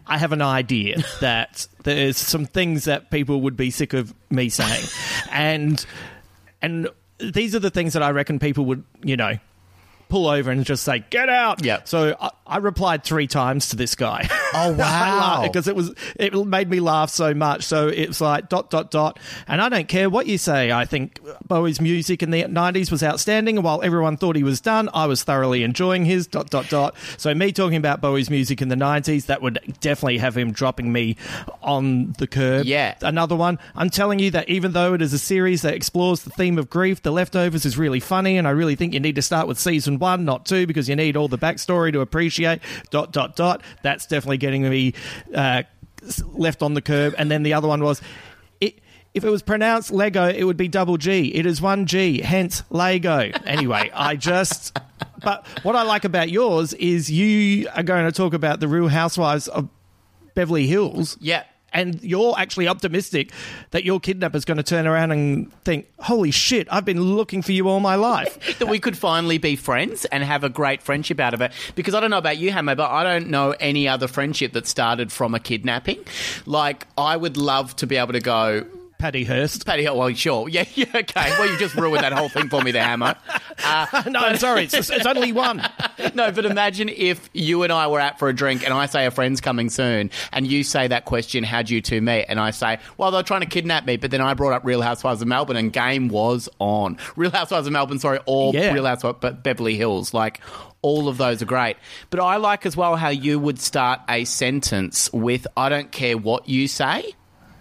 I have an idea that there's some things that people would be sick of me saying. and and these are the things that I reckon people would, you know, pull over and just say, get out. Yep. So I, I replied three times to this guy. Oh, wow. Because it was it made me laugh so much. So it was like dot, dot, dot. And I don't care what you say. I think Bowie's music in the nineties was outstanding. While everyone thought he was done, I was thoroughly enjoying his dot, dot, dot. So me talking about Bowie's music in the nineties, that would definitely have him dropping me on the curb. Yeah. Another one, I'm telling you that even though it is a series that explores the theme of grief, The Leftovers is really funny, and I really think you need to start with season one, not two, because you need all the backstory to appreciate dot, dot, dot. That's definitely getting me uh, left on the curb. And then the other one was, it, if it was pronounced Lego, it would be double G. It is one G, hence Lego. Anyway, I just... But what I like about yours is you are going to talk about the Real Housewives of Beverly Hills. Yeah. And you're actually optimistic that your kidnapper's going to turn around and think, holy shit, I've been looking for you all my life. That we could finally be friends and have a great friendship out of it. Because I don't know about you, Hammer, but I don't know any other friendship that started from a kidnapping. Like, I would love to be able to go... Patty Hearst. Patty Hearst, well, sure. Yeah, yeah, okay. Well, you just ruined that whole thing for me there, Hammer. Uh, no, I'm sorry. It's, just, it's only one. No, but imagine if you and I were out for a drink and I say a friend's coming soon and you say that question, how'd you two meet? And I say, well, they're trying to kidnap me, but then I brought up Real Housewives of Melbourne and game was on. Real Housewives of Melbourne, sorry, or yeah. Real Housewives of Beverly Hills. Like, all of those are great. But I like as well how you would start a sentence with, I don't care what you say.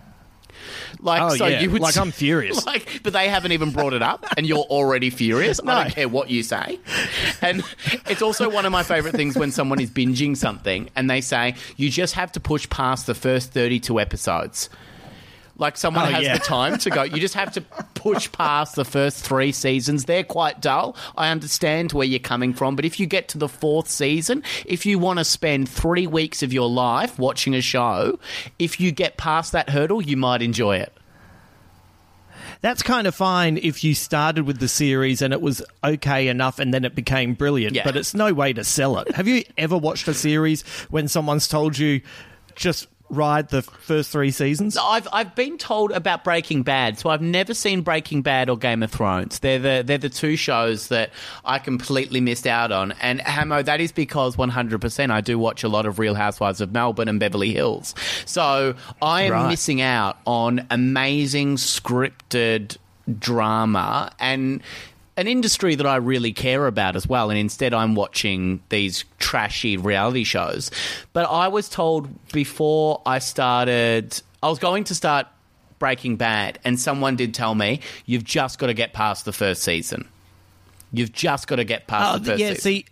Like, oh, so yeah. you would like, I'm furious. Like, but they haven't even brought it up, and you're already furious. No. I don't care what you say. And it's also one of my favourite things when someone is binging something and they say, you just have to push past the first thirty-two episodes. Like, someone oh, has yeah. the time to go. You just have to push past the first three seasons. They're quite dull. I understand where you're coming from. But if you get to the fourth season, if you want to spend three weeks of your life watching a show, if you get past that hurdle, you might enjoy it. That's kind of fine if you started with the series and it was okay enough and then it became brilliant. Yeah. But it's no way to sell it. Have you ever watched a series when someone's told you just... ride the first three seasons? I've I've been told about Breaking Bad, so I've never seen Breaking Bad or Game of Thrones. They're the they're the two shows that I completely missed out on. And Hamo, that is because one hundred percent I do watch a lot of Real Housewives of Melbourne and Beverly Hills. So I am right. missing out on amazing scripted drama and an industry that I really care about as well, and instead I'm watching these trashy reality shows. But I was told before I started, I was going to start Breaking Bad, and someone did tell me, you've just got to get past the first season. You've just got to get past oh, the first yeah, season. See,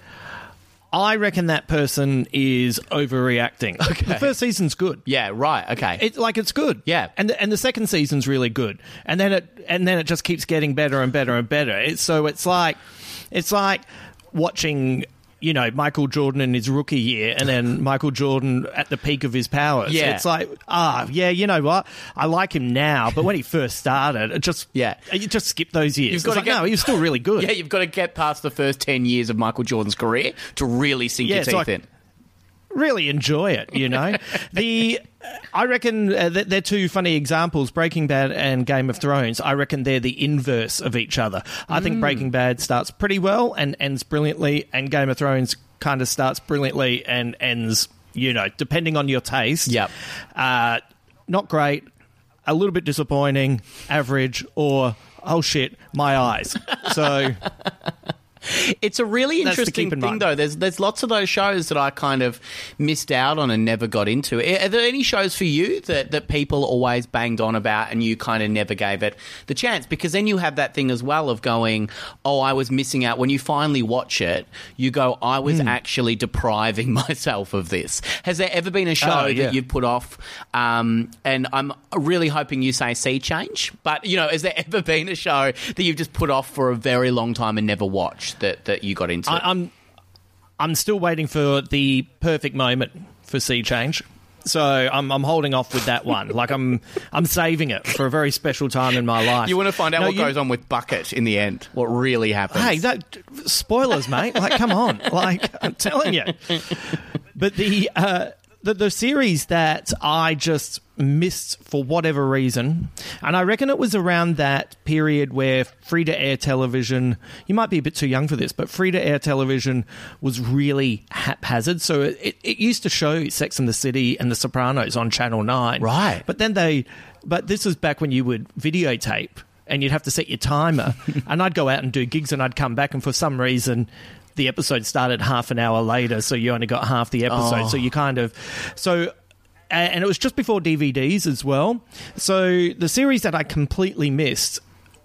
I reckon that person is overreacting. Okay. The first season's good. Yeah, right, okay. It's like it's good. Yeah. And the, and the second season's really good. And then it and then it just keeps getting better and better and better. It's, so it's like it's like watching, you know, Michael Jordan in his rookie year and then Michael Jordan at the peak of his powers. Yeah. It's like, ah, yeah, you know what? I like him now, but when he first started, it just Yeah. you just skip those years. You've It's got to like, get- no, he was still really good. Yeah, you've got to get past the first ten years of Michael Jordan's career to really sink Yeah, your it's teeth like- in. Really enjoy it, you know. the I reckon uh, th- they're two funny examples, Breaking Bad and Game of Thrones. I reckon they're the inverse of each other. I think Breaking Bad starts pretty well and ends brilliantly, and Game of Thrones kind of starts brilliantly and ends, you know, depending on your taste. Yep. Uh, not great, a little bit disappointing, average, or oh shit, my eyes. So. It's a really That's to interesting keep in thing, mind. though. There's there's lots of those shows that I kind of missed out on and never got into. Are there any shows for you that, that people always banged on about and you kind of never gave it the chance? Because then you have that thing as well of going, oh, I was missing out. When you finally watch it, you go, I was Mm. actually depriving myself of this. Has there ever been a show Oh, yeah. that you've put off? Um, and I'm really hoping you say Sea Change. But, you know, has there ever been a show that you've just put off for a very long time and never watched? That, that you got into? I, I'm I'm still waiting for the perfect moment for Sea Change. So I'm I'm holding off with that one. Like I'm I'm saving it for a very special time in my life. You want to find out No, what you- goes on with Bucket in the end? What really happens? Hey, that spoilers, mate. Like, come on. Like, I'm telling you. But the uh, the, the series that I just missed for whatever reason, and I reckon it was around that period where free-to-air television, you might be a bit too young for this, but free-to-air television was really haphazard. So it, it, it used to show Sex and the City and The Sopranos on Channel nine. Right. But then they, but this was back when you would videotape and you'd have to set your timer, and I'd go out and do gigs and I'd come back, and for some reason the episode started half an hour later, so you only got half the episode. Oh. So you kind of... so. And it was just before D V Ds as well. So the series that I completely missed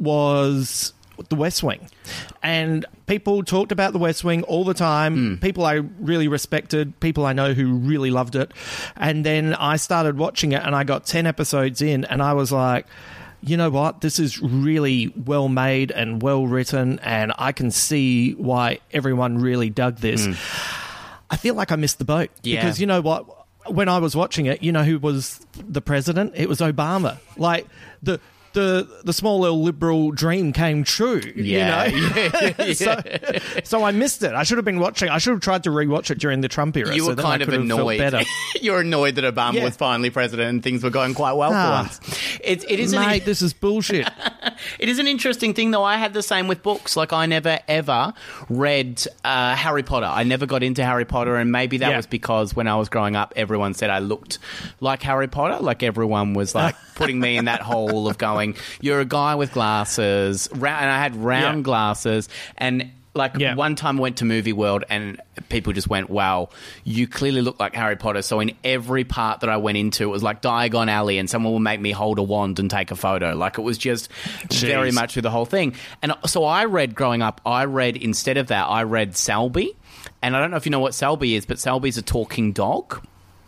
was The West Wing. And people talked about The West Wing all the time. Mm. People I really respected, people I know who really loved it. And then I started watching it and I got ten episodes in and I was like, you know what? This is really well made and well written, and I can see why everyone really dug this. Mm. I feel like I missed the boat. Yeah. Because you know what? When I was watching it, you know who was the president? It was Obama. Like, the the the small little liberal dream came true. Yeah. You know? yeah, yeah. so, so I missed it. I should have been watching. I should have tried to rewatch it during the Trump era. You so were then kind I of could have felt annoyed. better. You're annoyed that Obama Yeah. was finally president and things were going quite well Ah. for once. It, it is an Mate, this is bullshit. It is an interesting thing, though. I had the same with books. Like, I never, ever read uh, Harry Potter. I never got into Harry Potter, and maybe that Yeah. was because when I was growing up, everyone said I looked like Harry Potter. Like, everyone was, like, putting me in that hole of going, you're a guy with glasses. Ra- and I had round Yeah. glasses, and... Like, Yeah. one time I went to Movie World and people just went, wow, you clearly look like Harry Potter. So in every part that I went into, it was like Diagon Alley and someone would make me hold a wand and take a photo. Like, it was just very much through the whole thing. And so I read, growing up, I read, instead of that, I read Selby. And I don't know if you know what Selby is, but Selby's a talking dog.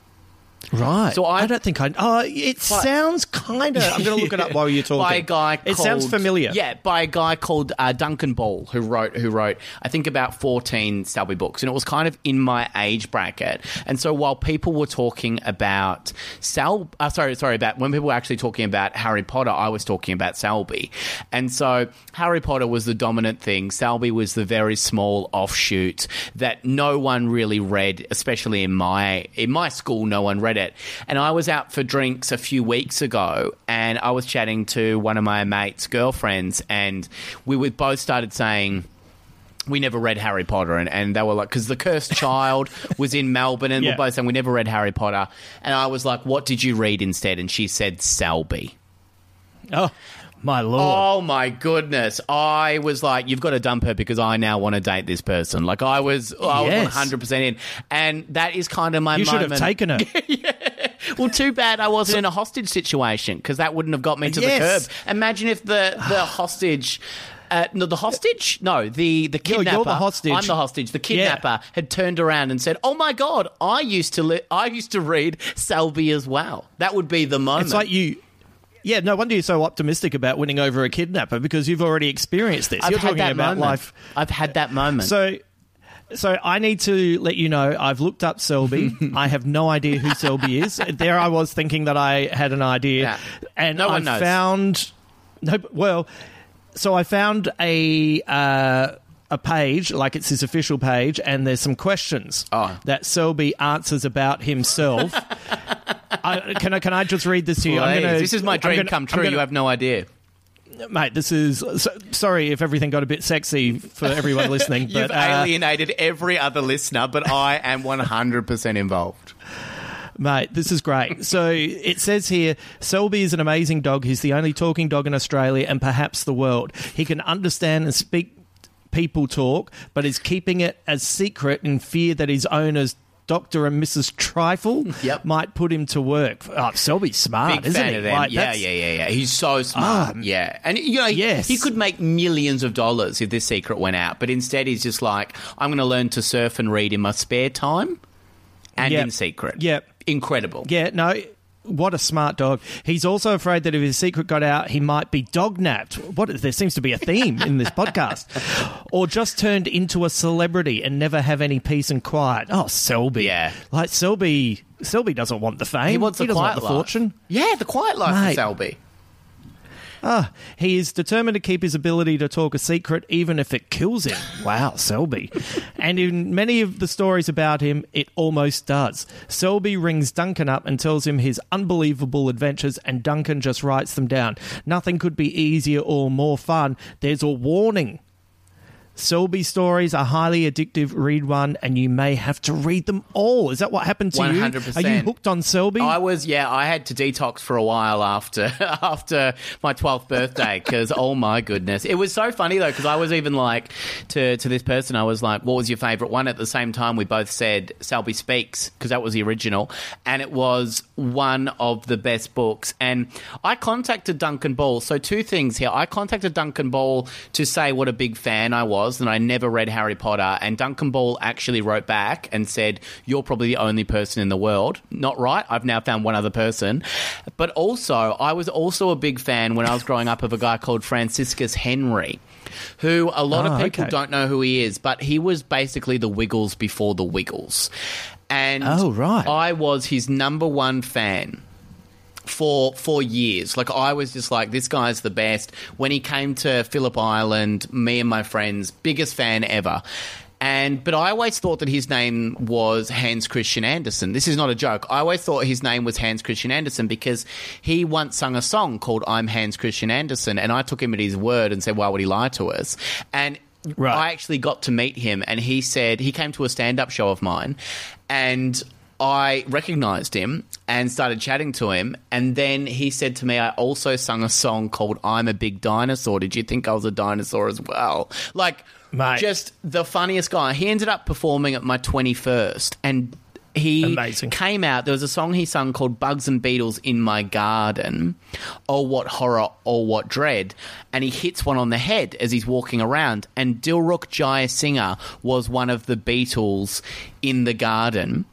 Right. So I- I don't think I... Oh, it sounds kind of... I'm going to look it up while you're talking. By a guy It called, sounds familiar. Yeah, by a guy called uh, Duncan Ball, who wrote, who wrote, I think, about fourteen Selby books. And it was kind of in my age bracket. And so while people were talking about Sel... Uh, sorry, sorry, about... When people were actually talking about Harry Potter, I was talking about Selby. And so Harry Potter was the dominant thing. Selby was the very small offshoot that no one really read, especially in my in my school, no one read it. And I was out for drinks a few weeks ago, and I was chatting to one of my mates' girlfriends, and we would both started saying... We never read Harry Potter, and, and they were like, because The Cursed Child was in Melbourne, and Yeah. we're both saying we never read Harry Potter. And I was like, what did you read instead? And she said Selby. Oh, my lord. Oh, my goodness. I was like, you've got to dump her because I now want to date this person. Like, I was, I was Yes. one hundred percent in. And that is kind of my You should moment. have taken her. Well, too bad I wasn't in a hostage situation, because that wouldn't have got me to Yes. the curb. Imagine if the, the hostage... Uh, no, the hostage? No, the, the You're- kidnapper. you're the hostage. I'm the hostage. The kidnapper had turned around and said, "Oh my God, I used to li- I used to read Selby as well." That would be the moment. It's like you... Yeah, no wonder you're so optimistic about winning over a kidnapper, because you've already experienced this. I've You're had talking that about moment. life. I've had that moment. So... So I need to let you know, I've looked up Selby. I have no idea who Selby is. There I was thinking that I had an idea. Yeah. And No I one knows. found... No, well, so I found a... Uh, a page, like it's his official page, and there's some questions Oh. that Selby answers about himself. I, can I can I just read this to you? I'm Please. gonna, This is my I'm dream gonna- come I'm true. gonna- You have no idea. Mate, this is... So, sorry if everything got a bit sexy for everyone listening. You've but, uh, alienated every other listener, but I am one hundred percent involved. Mate, this is great. So it says here, Selby is an amazing dog. He's the only talking dog in Australia and perhaps the world. He can understand and speak people talk, but is keeping it as secret in fear that his owners, Doctor and Missus Trifle, Yep. might put him to work. Oh, Selby's smart, Big isn't fan he? of them. Like, yeah, that's- yeah, yeah, yeah. He's so smart. Ah, yeah. And, you know, yes. he could make millions of dollars if this secret went out, but instead he's just like, I'm going to learn to surf and read in my spare time and Yep. in secret. Yep. Incredible. Yeah, no, what a smart dog. He's also afraid that if his secret got out, he might be dog-napped. What, there seems to be a theme in this podcast. Or just turned into a celebrity and never have any peace and quiet. Oh, Selby. Yeah. Like, Selby Selby doesn't want the fame. He wants the doesn't quiet want the life. fortune. Yeah, the quiet life Mate. for Selby. Ah, he is determined to keep his ability to talk a secret even if it kills him. Wow, Selby. And in many of the stories about him, it almost does. Selby rings Duncan up and tells him his unbelievable adventures, and Duncan just writes them down. Nothing could be easier or more fun. There's a warning. Selby stories are highly addictive. Read one and you may have to read them all. Is that what happened to one hundred percent. you? Are you hooked on Selby? I was, yeah, I had to detox for a while after after my twelfth birthday because, oh my goodness. It was so funny though because I was even like, to, to this person, I was like, what was your favourite one? At the same time, we both said Selby Speaks because that was the original, and it was one of the best books. And I contacted Duncan Ball. So two things here. I contacted Duncan Ball to say what a big fan I was, and I never read Harry Potter, and Duncan Ball actually wrote back and said, you're probably the only person in the world. Not right. I've now found one other person. But also, I was also a big fan when I was growing up of a guy called Franciscus Henry, who a lot oh, of people okay. don't know who he is, but he was basically the Wiggles before the Wiggles. And oh, right. I was his number one fan for for years. Like, I was just like, this guy's the best. When he came to Phillip Island, me and my friends, biggest fan ever. And but I always thought that his name was Hans Christian Andersen. This is not a joke. I always thought his name was Hans Christian Andersen because he once sung a song called I'm Hans Christian Andersen, and I took him at his word and said, why would he lie to us? And right. I actually got to meet him, and he said he came to a stand-up show of mine, and I recognised him and started chatting to him, and then he said to me, I also sung a song called I'm a Big Dinosaur. Did you think I was a dinosaur as well? Like, Mate. Just the funniest guy. He ended up performing at my twenty-first, and he Amazing. came out. There was a song he sung called Bugs and Beetles in My Garden. Oh, what horror, oh, what dread. And he hits one on the head as he's walking around. And Dilruk Jayasinghe was one of the Beatles in the garden.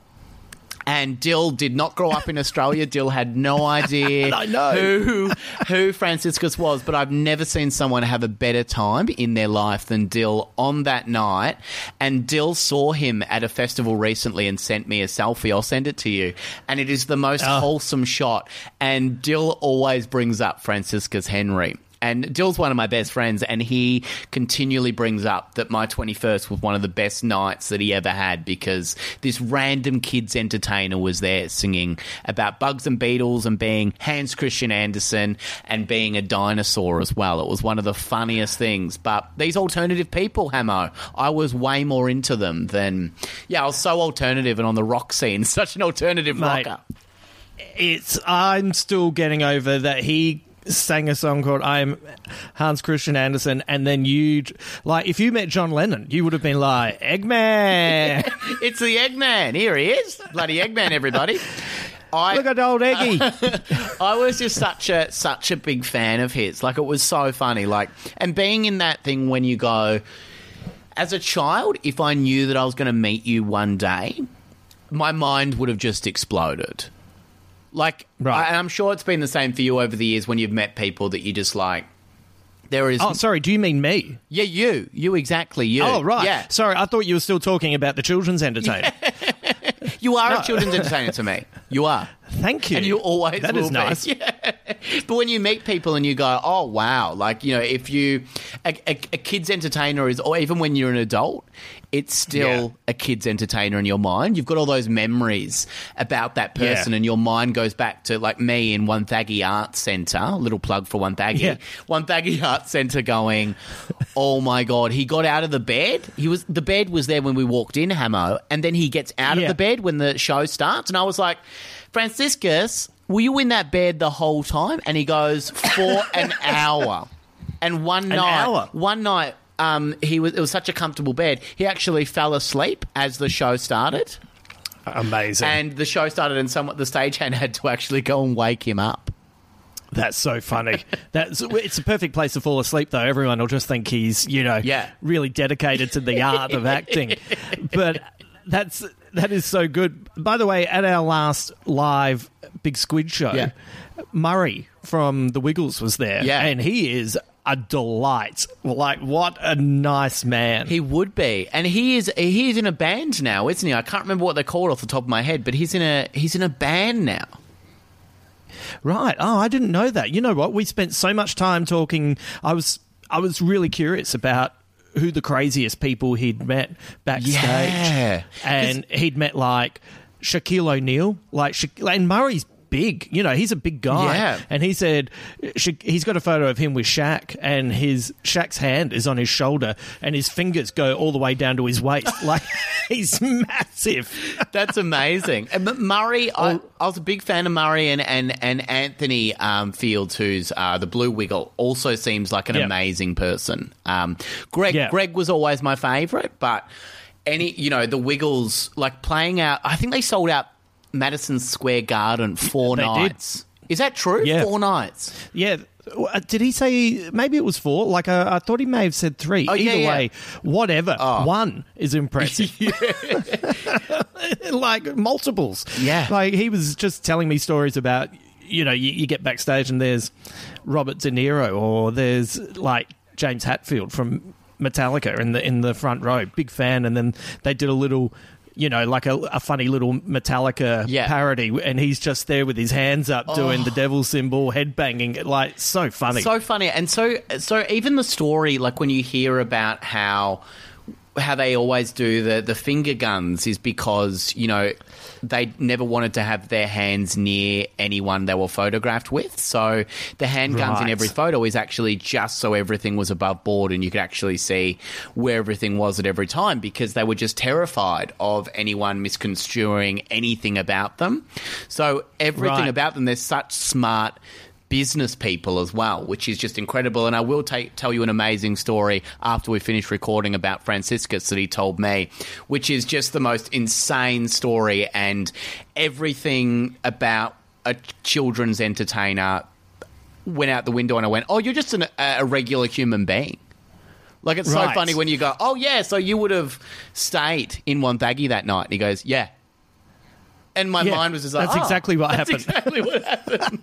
And Dill did not grow up in Australia. Dill had no idea I know. who who Franciscus was, but I've never seen someone have a better time in their life than Dill on that night. And Dill saw him at a festival recently and sent me a selfie. I'll send it to you. And it is the most Oh. wholesome shot. And Dill always brings up Franciscus Henry. And Dill's one of my best friends, and he continually brings up that my twenty-first was one of the best nights that he ever had because this random kids entertainer was there singing about Bugs and Beetles and being Hans Christian Andersen and being a dinosaur as well. It was one of the funniest things. But these alternative people, Hamo, I was way more into them than... Yeah, I was so alternative and on the rock scene, such an alternative Mate, rocker. It's I'm still getting over that he sang a song called I'm Hans Christian Andersen, and then you, like, if you met John Lennon, you would have been like, Eggman. It's the Eggman. Here he is. Bloody Eggman, everybody. I, Look at old Eggy. I was just such a such a big fan of his. Like, it was so funny. Like, and being in that thing when you go, as a child, if I knew that I was going to meet you one day, my mind would have just exploded. Like, Right. I, and I'm sure it's been the same for you over the years when you've met people that you just like, there is... Oh, sorry, do you mean me? Yeah, you. You, exactly, you. Oh, right. Yeah. Sorry, I thought you were still talking about the children's entertainer. You are No. a children's entertainer to me. You are. Thank you. And you always That will is be. nice. Yeah. But when you meet people and you go, oh, wow, like, you know, if you, a, a, a kid's entertainer is, or even when you're an adult, it's still Yeah. a kid's entertainer in your mind. You've got all those memories about that person, Yeah. and your mind goes back to, like me in Wonthaggi Arts Centre, little plug for Wonthaggi, Yeah. Wonthaggi Arts Centre going, oh my God, he got out of the bed. He was The bed was there when we walked in, Hamo, and then he gets out Yeah. of the bed when the show starts, and I was like, Franciscus, were you in that bed the whole time? And he goes, for an hour. And one An night, hour? one night, um, he was. It was such a comfortable bed. He actually fell asleep as the show started, Amazing. and the show started, and someone, the stagehand had to actually go and wake him up. That's so funny. That's it's a perfect place to fall asleep, though. Everyone will just think he's, you know, Yeah. really dedicated to the art of acting. But that's that is so good. By the way, at our last live Big Squid show, Yeah. Murray from The Wiggles was there, Yeah. and he is a delight. Like, what a nice man. He would be, and he is. He is in a band now, isn't he? I can't remember what they're called off the top of my head, but he's in a he's in a band now. Right. Oh, I didn't know that. You know what? We spent so much time talking. I was I was really curious about who the craziest people he'd met backstage. Yeah. And he'd met like Shaquille O'Neal, like Sha- and Murray's big, you know, he's a big guy. Yeah. And he said Sha- he's got a photo of him with Shaq, and his Shaq's hand is on his shoulder and his fingers go all the way down to his waist. Like, he's massive. That's amazing. And but Murray, I, I was a big fan of Murray, and and, and Anthony um, Fields, who's uh, the Blue Wiggle, also seems like an Yeah. amazing person. Um, Greg Yeah. Greg was always my favourite, but any you know the Wiggles, like playing out, I think they sold out Madison Square Garden four They did. nights. Is that true? Yeah. Four nights. Yeah. Uh, Did he say maybe it was four? Like, uh, I thought he may have said three. Oh, yeah, Either yeah. way, whatever. Oh. One is impressive. Like, multiples. Yeah. Like, he was just telling me stories about, you know, you, you get backstage and there's Robert De Niro, or there's, like, James Hetfield from Metallica in the in the front row. Big fan. And then they did a little... You know, like a, a funny little Metallica Yeah. parody, and he's just there with his hands up doing the devil symbol, headbanging. Like, so funny. So funny. And so so even the story, like when you hear about how how they always do the, the finger guns, is because, you know, they never wanted to have their hands near anyone they were photographed with. So the handguns in Right. every photo is actually just so everything was above board and you could actually see where everything was at every time, because they were just terrified of anyone misconstruing anything about them. So everything Right. about them, they're such smart business people as well, which is just incredible. And I will take, tell you an amazing story after we finish recording about Franciscus that he told me, which is just the most insane story, and everything about a children's entertainer went out the window, and I went, oh, you're just an, a regular human being. Like, it's so Right. funny when you go, oh, yeah, so you would have stayed in Wonthaggi that night. And he goes, yeah. And my Yeah, mind was just like, that's oh, exactly what that's happened. exactly what happened.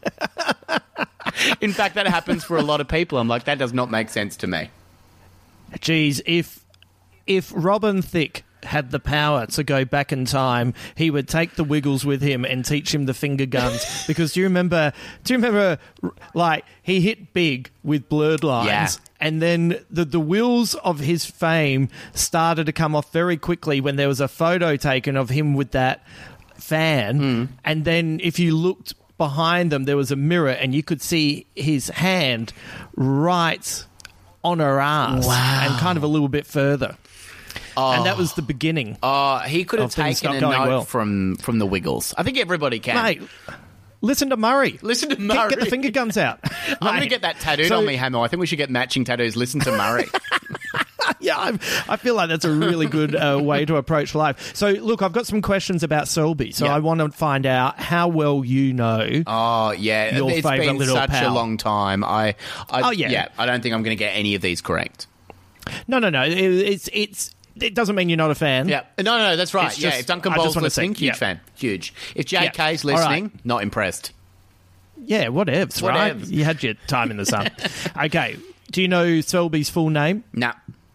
In fact, that happens for a lot of people. I'm like, that does not make sense to me. Geez, if if Robin Thicke had the power to go back in time, he would take the Wiggles with him and teach him the finger guns. Because do you remember? Do you remember? Like, he hit big with Blurred Lines, Yeah. and then the the wheels of his fame started to come off very quickly when there was a photo taken of him with that fan, Mm. and then if you looked behind them, there was a mirror, and you could see his hand right on her ass, Wow. and kind of a little bit further. And that was the beginning. Uh, he could have Of things taken a not note going well. from, from the Wiggles. I think everybody can. Mate, listen to Murray. Listen to Get- Murray. Get the finger guns out. I'm going to Mate. get that tattooed So- on me, Hamill. I think we should get matching tattoos. Listen to Murray. Yeah, I, I feel like that's a really good uh, way to approach life. So, look, I've got some questions about Selby. So, Yeah. I want to find out how well you know. Oh, yeah. Your it's favourite been little such a pal. long time. I, I, Oh, yeah. Yeah, I don't think I'm going to get any of these correct. No, no, no. It, it's it's. It doesn't mean you're not a fan. Yeah. No, no, no, that's right. It's yeah, just- if Duncan I just Ball's wanna say- listening, huge yeah. fan. Huge. If J K's Yeah. All right. listening, not impressed. Yeah, whatevs, right? Whatevs. You had your time in the sun. Okay. Do you know Selby's full name? Nah.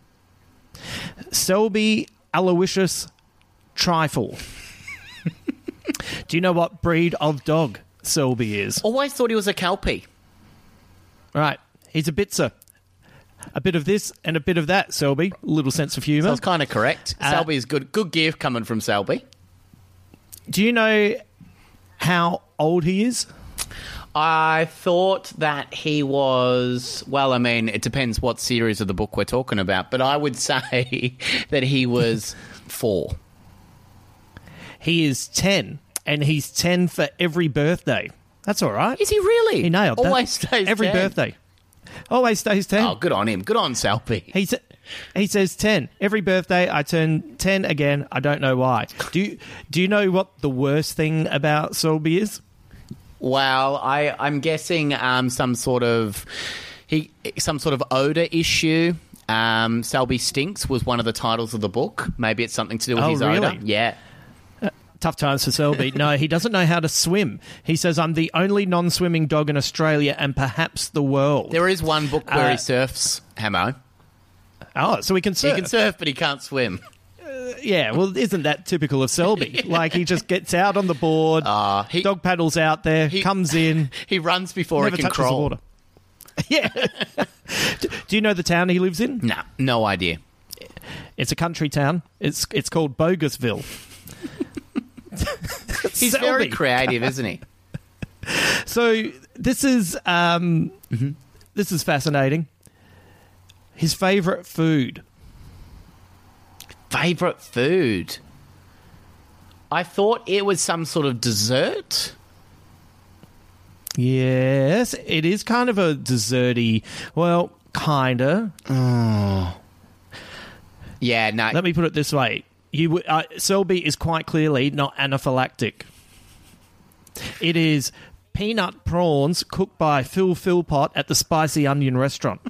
Selby Aloysius Trifle. Do you know what breed of dog Selby is? Always thought he was a Kelpie. Right. He's a bitzer. A bit of this and a bit of that, Selby. A little sense of So humour. it's kind of correct. Uh, Selby is good. Good gift coming from Selby. Do you know how old he is? I thought that he was, well, I mean, it depends what series of the book we're talking about, but I would say that he was four. He is ten, and he's ten for every birthday. That's all right. Is he really? He nailed that. Always stays every ten. birthday. Always stays ten. Oh, good on him. Good on Selby. He sa- he says ten every birthday. I turn ten again. I don't know why. Do you, do you know what the worst thing about Selby is? Well, I, I'm guessing um, some sort of he some sort of odor issue. Um, Selby Stinks was one of the titles of the book. Maybe it's something to do with Oh, his really? odor. Yeah. Tough times for Selby. No, he doesn't know how to swim. He says, I'm the only non-swimming dog in Australia and perhaps the world. There is one book where Uh, he surfs, Hamo. Oh, so he can He surf. can surf, but he can't swim. yeah, well, isn't that typical of Selby? Like, he just gets out on the board, Uh, he- dog paddles out there, he- comes in, He runs before never he can touches the crawl. water. Yeah. do, do you know the town he lives in? Nah, no idea. It's a country town. It's it's called Bogusville. He's Selby. very creative, isn't he? So this is um, Mm-hmm. this is fascinating. His favourite food. Favorite food? I thought it was some sort of dessert. Yes, it is kind of a desserty. Well, kinda. Yeah, no. Let me put it this way: you w- uh, Selby is quite clearly not anaphylactic. It is peanut prawns cooked by Phil Philpott at the Spicy Onion restaurant.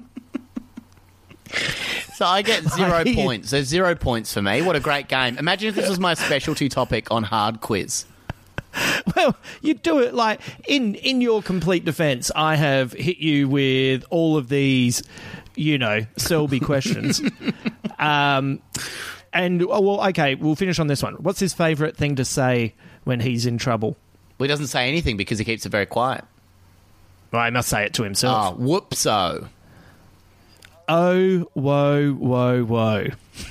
So I get zero Like- points. There's zero points for me. What a great game. Imagine if this was my specialty topic on Hard Quiz. Well, you do it like in in your complete defense. I have hit you with all of these, you know, Selby questions. um, and oh, well, okay, we'll finish on this one. What's his favourite thing to say when he's in trouble? Well, he doesn't say anything because he keeps it very quiet. Well, I must say it to Oh, himself. whoopso. Oh, whoa, whoa, whoa!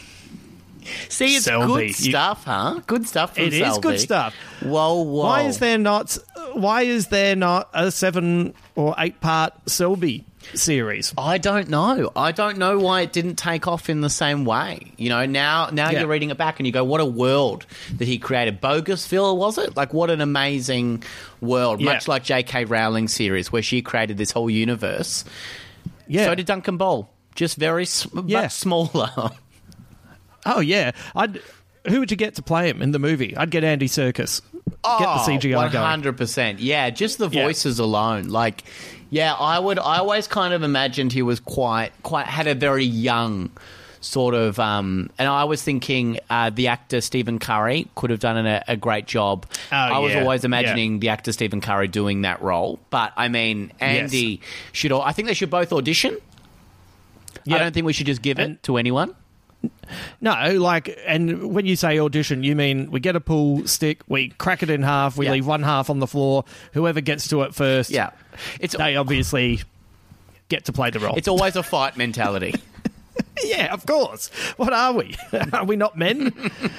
See, it's Selby, good you- stuff, huh? Good stuff from It is Selby. good stuff. Whoa, whoa. Why is there not? Why is there not a seven or eight part Selby series? I don't know. I don't know why it didn't take off in the same way. You know, now now Yeah. you're reading it back and you go, what a world that he created. Bogusville, was it? Like, what an amazing world. Yeah. Much like J K Rowling's series where she created this whole universe. Yeah. So did Duncan Ball. Just very s- Yeah. much smaller. Oh yeah, I'd. Who would you get to play him in the movie? I'd get Andy Serkis. Get the C G I one going. hundred percent. Yeah, just the Yeah. voices alone. Like, yeah, I would. I always kind of imagined he was quite, quite had a very young sort of. Um, and I was thinking uh, the actor Stephen Curry could have done a, a great job. Oh, I was yeah. always imagining the actor Stephen Curry doing that role. But I mean, Andy should. I think they should both audition. Yeah. I don't think we should just give And- it to anyone. No, like, and when you say audition, you mean we get a pool stick, we crack it in half, we Yeah. leave one half on the floor. Whoever gets to it first, Yeah, it's they obviously get to play the role. it's always a fight mentality. Yeah, of course. What are we? Are we not men?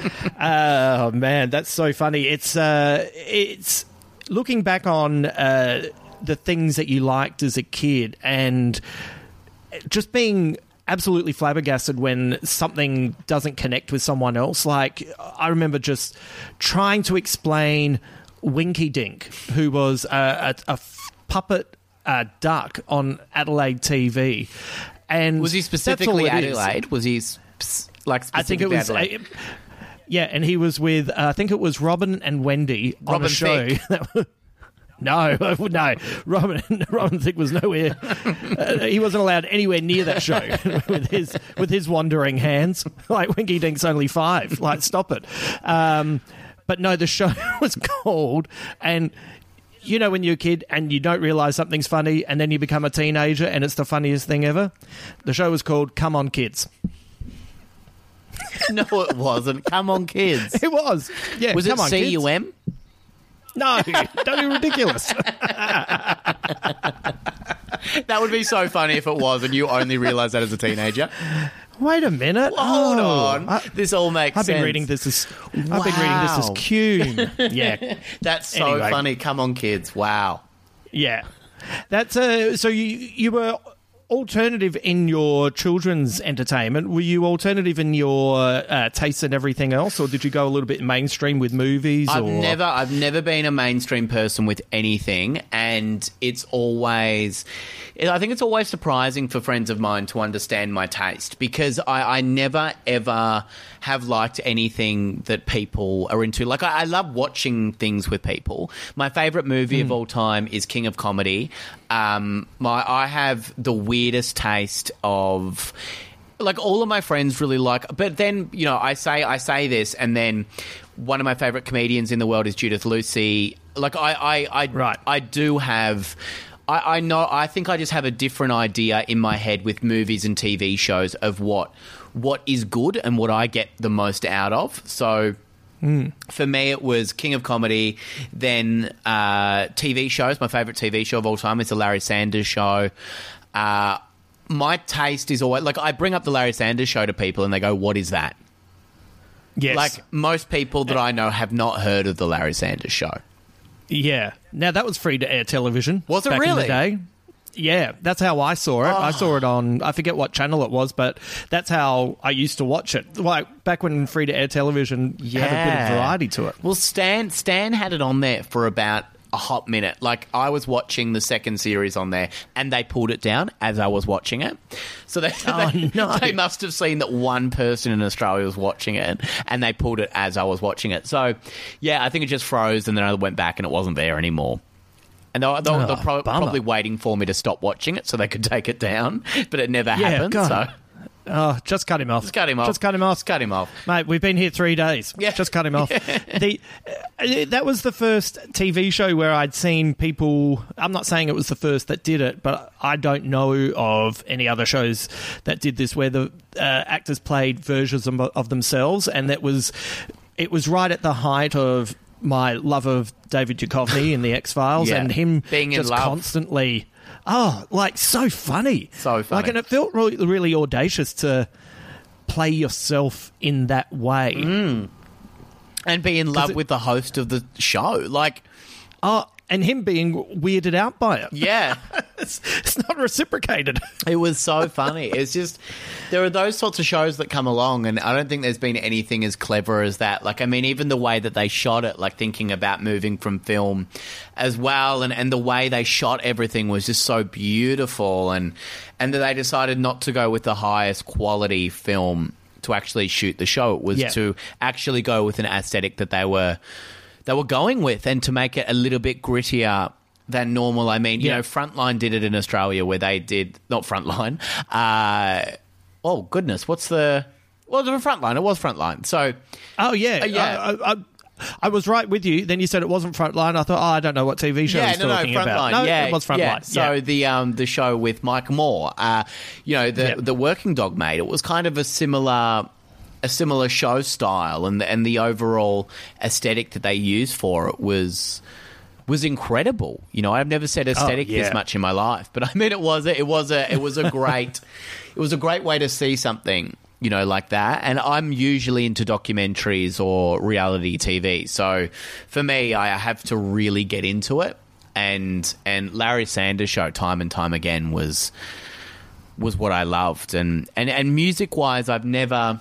Oh man, that's so funny. It's uh, it's looking back on uh, the things that you liked as a kid and just being absolutely flabbergasted when something doesn't connect with someone else. Like, I remember just trying to explain Winky Dink, who was a, a, a f- puppet uh, duck on Adelaide T V. And Was he that's all specifically it is. Adelaide? Was he s- s- like I think it specifically was. Adelaide? uh, yeah, and he was with. Uh, I think it was Robin and Wendy on Robin a show. Thicke. that was- no, no, Robin. Robin Thicke was nowhere. Uh, he wasn't allowed anywhere near that show with his with his wandering hands. Like Winky Dink's only five. Like, stop it. Um, but no, the show was called and. You know when you're a kid and you don't realise something's funny and then you become a teenager and it's the funniest thing ever? The show was called Come On Kids. No, it wasn't. Come on, kids. It was. Yeah, Was come it on, C U kids. M? No, don't be ridiculous. That would be so funny if it was and you only realised that as a teenager. Wait a minute. Hold Oh, on. I, this all makes I've sense. been reading this as I've been reading this as Wow. Kuhn. Yeah, That's so Anyway. funny. Come on, kids. Wow. yeah. That's uh. So you you were alternative in your children's entertainment. Were you alternative in your uh, tastes and everything else, or did you go a little bit mainstream with movies? I've or? never I've never been a mainstream person with anything, and it's always I think it's always surprising for friends of mine to understand my taste, because I, I never ever have liked anything that people are into. Like, I, I love watching things with people. My favourite movie of all time is King of Comedy. Um, my I have the weirdest taste of, like, all of my friends really like, but then, you know, I say I say this, and then one of my favourite comedians in the world is Judith Lucy. Like, I I I, Right. I do have. I, I know. I think I just have a different idea in my head with movies and T V shows of what what is good and what I get the most out of. So. Mm. For me, it was King of Comedy, then uh, T V shows. My favourite T V show of all time is the Larry Sanders Show. Uh, my taste is always... Like, I bring up the Larry Sanders Show to people and they go, what is that? Yes. Like, most people that I know have not heard of the Larry Sanders Show. Yeah. Now, that was free-to-air television. Was it back really? in the day. Yeah, that's how I saw it. Oh. I saw it on, I forget what channel it was, but that's how I used to watch it. Like, back when free-to-air television yeah. had a bit of variety to it. Well, Stan Stan had it on there for about a hot minute. Like, I was watching the second series on there, and they pulled it down as I was watching it. So they, oh, they, no. they must have seen that one person in Australia was watching it, and they pulled it as I was watching it. So, yeah, I think it just froze, and then I went back, and it wasn't there anymore. And they were, they were, oh, they were pro- probably waiting for me to stop watching it so they could take it down, but it never yeah, happened. God. So. Oh, just cut him off. Just cut him off. Just cut him off. Just cut him off. Mate, we've been here three days. Yeah. Just cut him off. the uh, That was the first T V show where I'd seen people... I'm not saying it was the first that did it, but I don't know of any other shows that did this where the uh, actors played versions of, of themselves, and that was... It was right at the height of my love of David Duchovny in The X-Files, yeah. and him being just in love. constantly... Oh, like, so funny. So funny. Like, and it felt really, really audacious to play yourself in that way. Mm. And be in love it, with the host of the show. Like... Oh, and him being weirded out by it. Yeah. it's, it's not reciprocated. It was so funny. It's just, there are those sorts of shows that come along, and I don't think there's been anything as clever as that. Like, I mean, even the way that they shot it, like thinking about moving from film as well, and, and the way they shot everything was just so beautiful, and, and that they decided not to go with the highest quality film to actually shoot the show. It was yeah. to actually go with an aesthetic that they were... they were going with, and to make it a little bit grittier than normal. I mean, you yeah. know, Frontline did it in Australia where they did... Not Frontline. Uh, oh, goodness. What's the... Well, it was Frontline. It was Frontline. So... Oh, yeah. Uh, yeah. I, I, I was right with you. Then you said it wasn't Frontline. I thought, oh, I don't know what T V show yeah, he's no, talking no, about. No, yeah, it was Frontline. Yeah. So yeah. the um, the show with Mike Moore, uh, you know, the, yeah. the Working Dog made, it was kind of a similar... a similar show style, and the, and the overall aesthetic that they used for it was was incredible. You know, I've never said aesthetic oh, yeah. this much in my life, but I mean, it was a, it was a it was a great it was a great way to see something, you know, like that. And I'm usually into documentaries or reality T V, so for me, I have to really get into it. And and Larry Sanders Show, time and time again, was was what I loved. And and and music wise, I've never.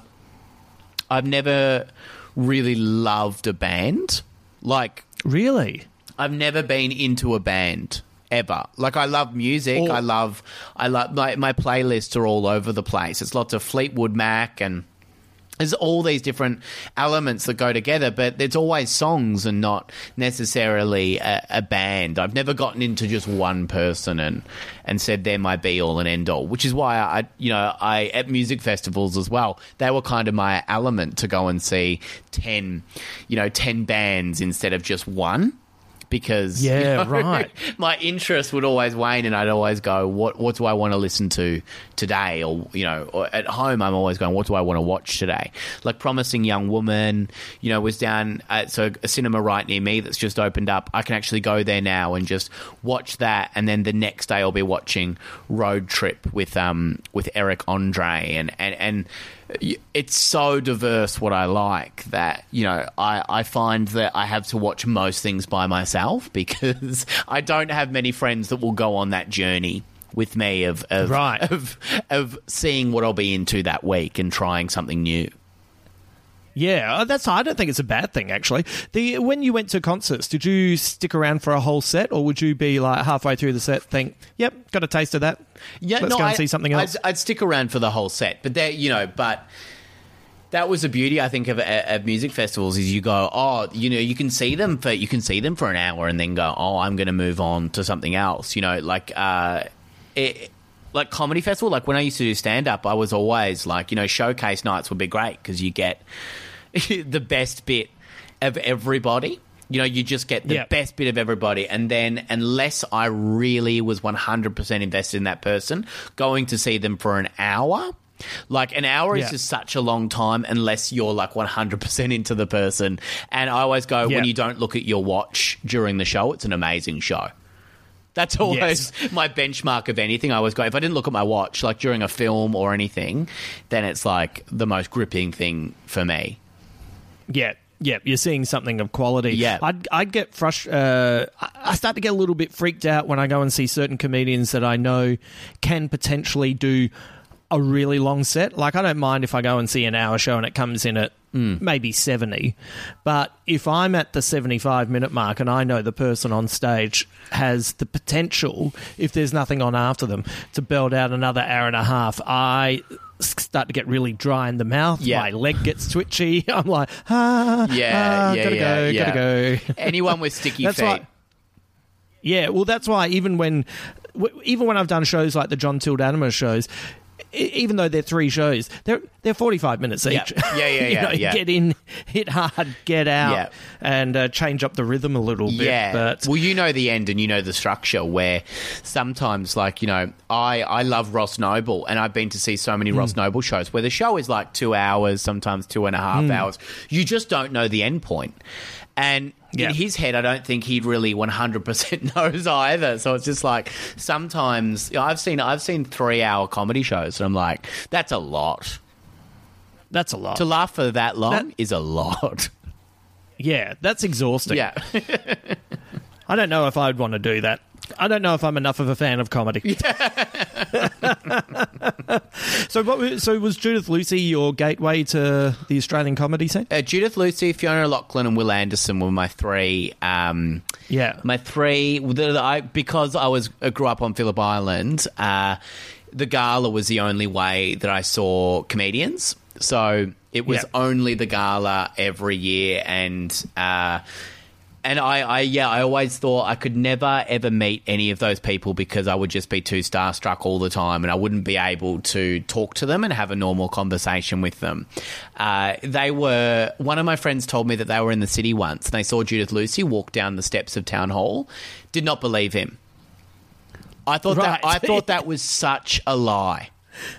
I've never really loved a band. Like... Really? I've never been into a band, ever. Like, I love music. Or- I love... I love my, my playlists are all over the place. It's lots of Fleetwood Mac, and there's all these different elements that go together, but it's always songs and not necessarily a, a band. I've never gotten into just one person and, and said they're my be-all and end-all, which is why I, you know, I at music festivals as well, they were kind of my element to go and see ten, you know, ten bands instead of just one. Because yeah, you know, right. my interest would always wane, and I'd always go, "What what do I want to listen to today?" Or you know, or at home, I'm always going, "What do I want to watch today?" Like Promising Young Woman, you know, was down at so a cinema right near me that's just opened up. I can actually go there now and just watch that, and then the next day I'll be watching Road Trip with um with Eric Andre, and and and. It's so diverse what I like that, you know, I, I find that I have to watch most things by myself because I don't have many friends that will go on that journey with me of of, right. of of seeing what I'll be into that week and trying something new. Yeah, that's. I don't think it's a bad thing, actually. The when you went to concerts, did you stick around for a whole set, or would you be like halfway through the set, think, "Yep, got a taste of that. Yeah, let's no, go and I, see something else." I'd, I'd stick around for the whole set, but there, you know, but that was the beauty, I think, of, of music festivals is you go, oh, you know, you can see them for you can see them for an hour and then go, oh, I'm going to move on to something else. You know, like uh, it. Like comedy festival, like when I used to do stand-up, I was always like, you know, showcase nights would be great because you get the best bit of everybody. You know, you just get the Yep. best bit of everybody. And then unless I really was one hundred percent invested in that person, going to see them for an hour, like an hour Yeah. is just such a long time unless you're like one hundred percent into the person. And I always go, Yeah. when you don't look at your watch during the show, it's an amazing show. That's always my benchmark of anything. I always go, if I didn't look at my watch, like during a film or anything, then it's like the most gripping thing for me. Yeah, yeah, you're seeing something of quality. Yeah. I'd, I'd get frustrated. Uh, I start to get a little bit freaked out when I go and see certain comedians that I know can potentially do a really long set. Like, I don't mind if I go and see an hour show and it comes in at mm. maybe seventy. But if I'm at the seventy-five minute mark and I know the person on stage has the potential, if there's nothing on after them, to belt out another hour and a half, I start to get really dry in the mouth. Yeah. My leg gets twitchy. I'm like, ah, Yeah, ah, yeah, gotta yeah, go, yeah. gotta go. Anyone with sticky That's feet. why- Yeah, well, that's why even when, w- even when I've done shows like the John Tildanima shows, e- even though they're three shows, they're they're forty-five minutes Yeah. each. Yeah, yeah, You yeah, know, yeah. Get in, hit hard, get out, Yeah. and uh, change up the rhythm a little bit. Yeah. But Well, you know the end and you know the structure where sometimes, like, you know, I, I love Ross Noble and I've been to see so many Ross Noble shows where the show is like two hours, sometimes two and a half hours. You just don't know the end point. And Yeah. in his head, I don't think he really one hundred percent knows either. So it's just like sometimes, you know, I've seen I've seen three-hour comedy shows and I'm like, that's a lot. that's a lot. To laugh for that long That- is a lot. Yeah, that's exhausting. Yeah. I don't know if I'd want to do that. I don't know if I'm enough of a fan of comedy. so, what? was- So, was Judith Lucy your gateway to the Australian comedy scene? Uh, Judith Lucy, Fiona Lachlan, and Will Anderson were my three. Um, Yeah. my three. The, the- I, because I was I grew up on Phillip Island. Uh, the gala was the only way that I saw comedians. So it was Yeah. only the gala every year, and. Uh, And I, I, yeah, I always thought I could never, ever meet any of those people because I would just be too starstruck all the time and I wouldn't be able to talk to them and have a normal conversation with them. Uh, they were, one of my friends told me that they were in the city once and they saw Judith Lucy walk down the steps of Town Hall. Did not believe him. I thought that, Right. I thought that was such a lie.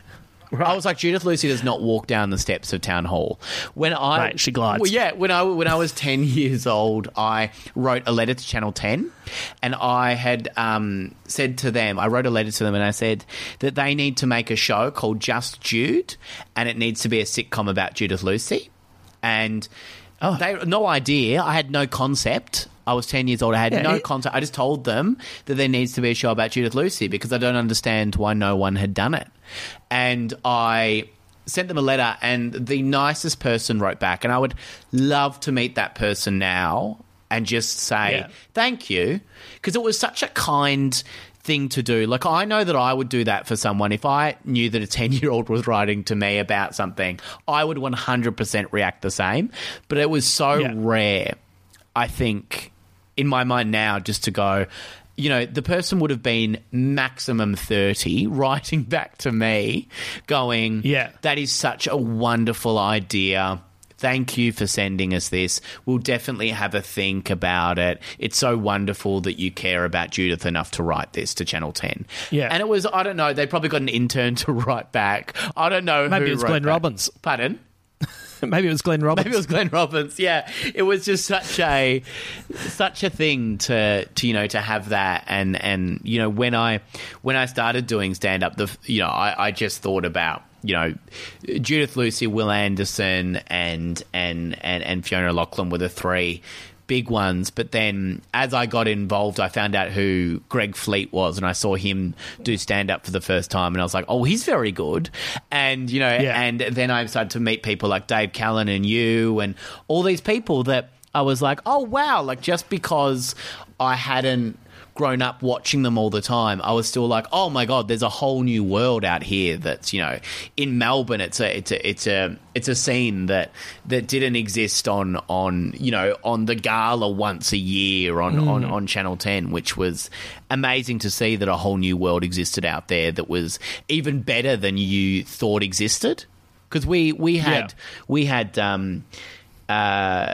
I was like, Judith Lucy does not walk down the steps of Town Hall. When I, Right, she glides. Well, yeah, when I when I was ten years old, I wrote a letter to Channel ten, and I had um, said to them, I wrote a letter to them, and I said that they need to make a show called Just Jude, and it needs to be a sitcom about Judith Lucy, and Oh. they no idea. I had no concept. I was ten years old. I had Yeah, no it- concept. I just told them that there needs to be a show about Judith Lucy because I don't understand why no one had done it. And I sent them a letter, and the nicest person wrote back. And I would love to meet that person now and just say Yeah. thank you, because it was such a kind thing to do. Like, I know that I would do that for someone. If I knew that a ten-year-old was writing to me about something, I would one hundred percent react the same. But it was so Yeah. rare, I think, in my mind now, just to go, you know, the person would have been maximum thirty writing back to me going, Yeah. that is such a wonderful idea. Thank you for sending us this. We'll definitely have a think about it. It's so wonderful that you care about Judith enough to write this to Channel ten. Yeah. And it was, I don't know, they probably got an intern to write back. I don't know Maybe who it was wrote Glenn back. Robbins. Pardon? Maybe it was Glenn Robbins. Maybe it was Glenn Robbins. Yeah, it was just such a such a thing to, to you know to have that, and and you know when I when I started doing stand up, the you know I, I just thought about you know Judith Lucy, Will Anderson, and and and and Fiona Lachlan were the three big ones. But then as I got involved, I found out who Greg Fleet was, and I saw him do stand up for the first time, and I was like, oh, he's very good. And you know Yeah. and then I started to meet people like Dave Callan and you and all these people that I was like, oh wow, like just because I hadn't grown up watching them all the time, I was still like, oh my god, there's a whole new world out here that's, you know, in Melbourne. It's a it's a it's a it's a scene that that didn't exist on on you know on the gala once a year on on, on Channel ten, which was amazing to see that a whole new world existed out there that was even better than you thought existed. Because we we had Yeah. we had um uh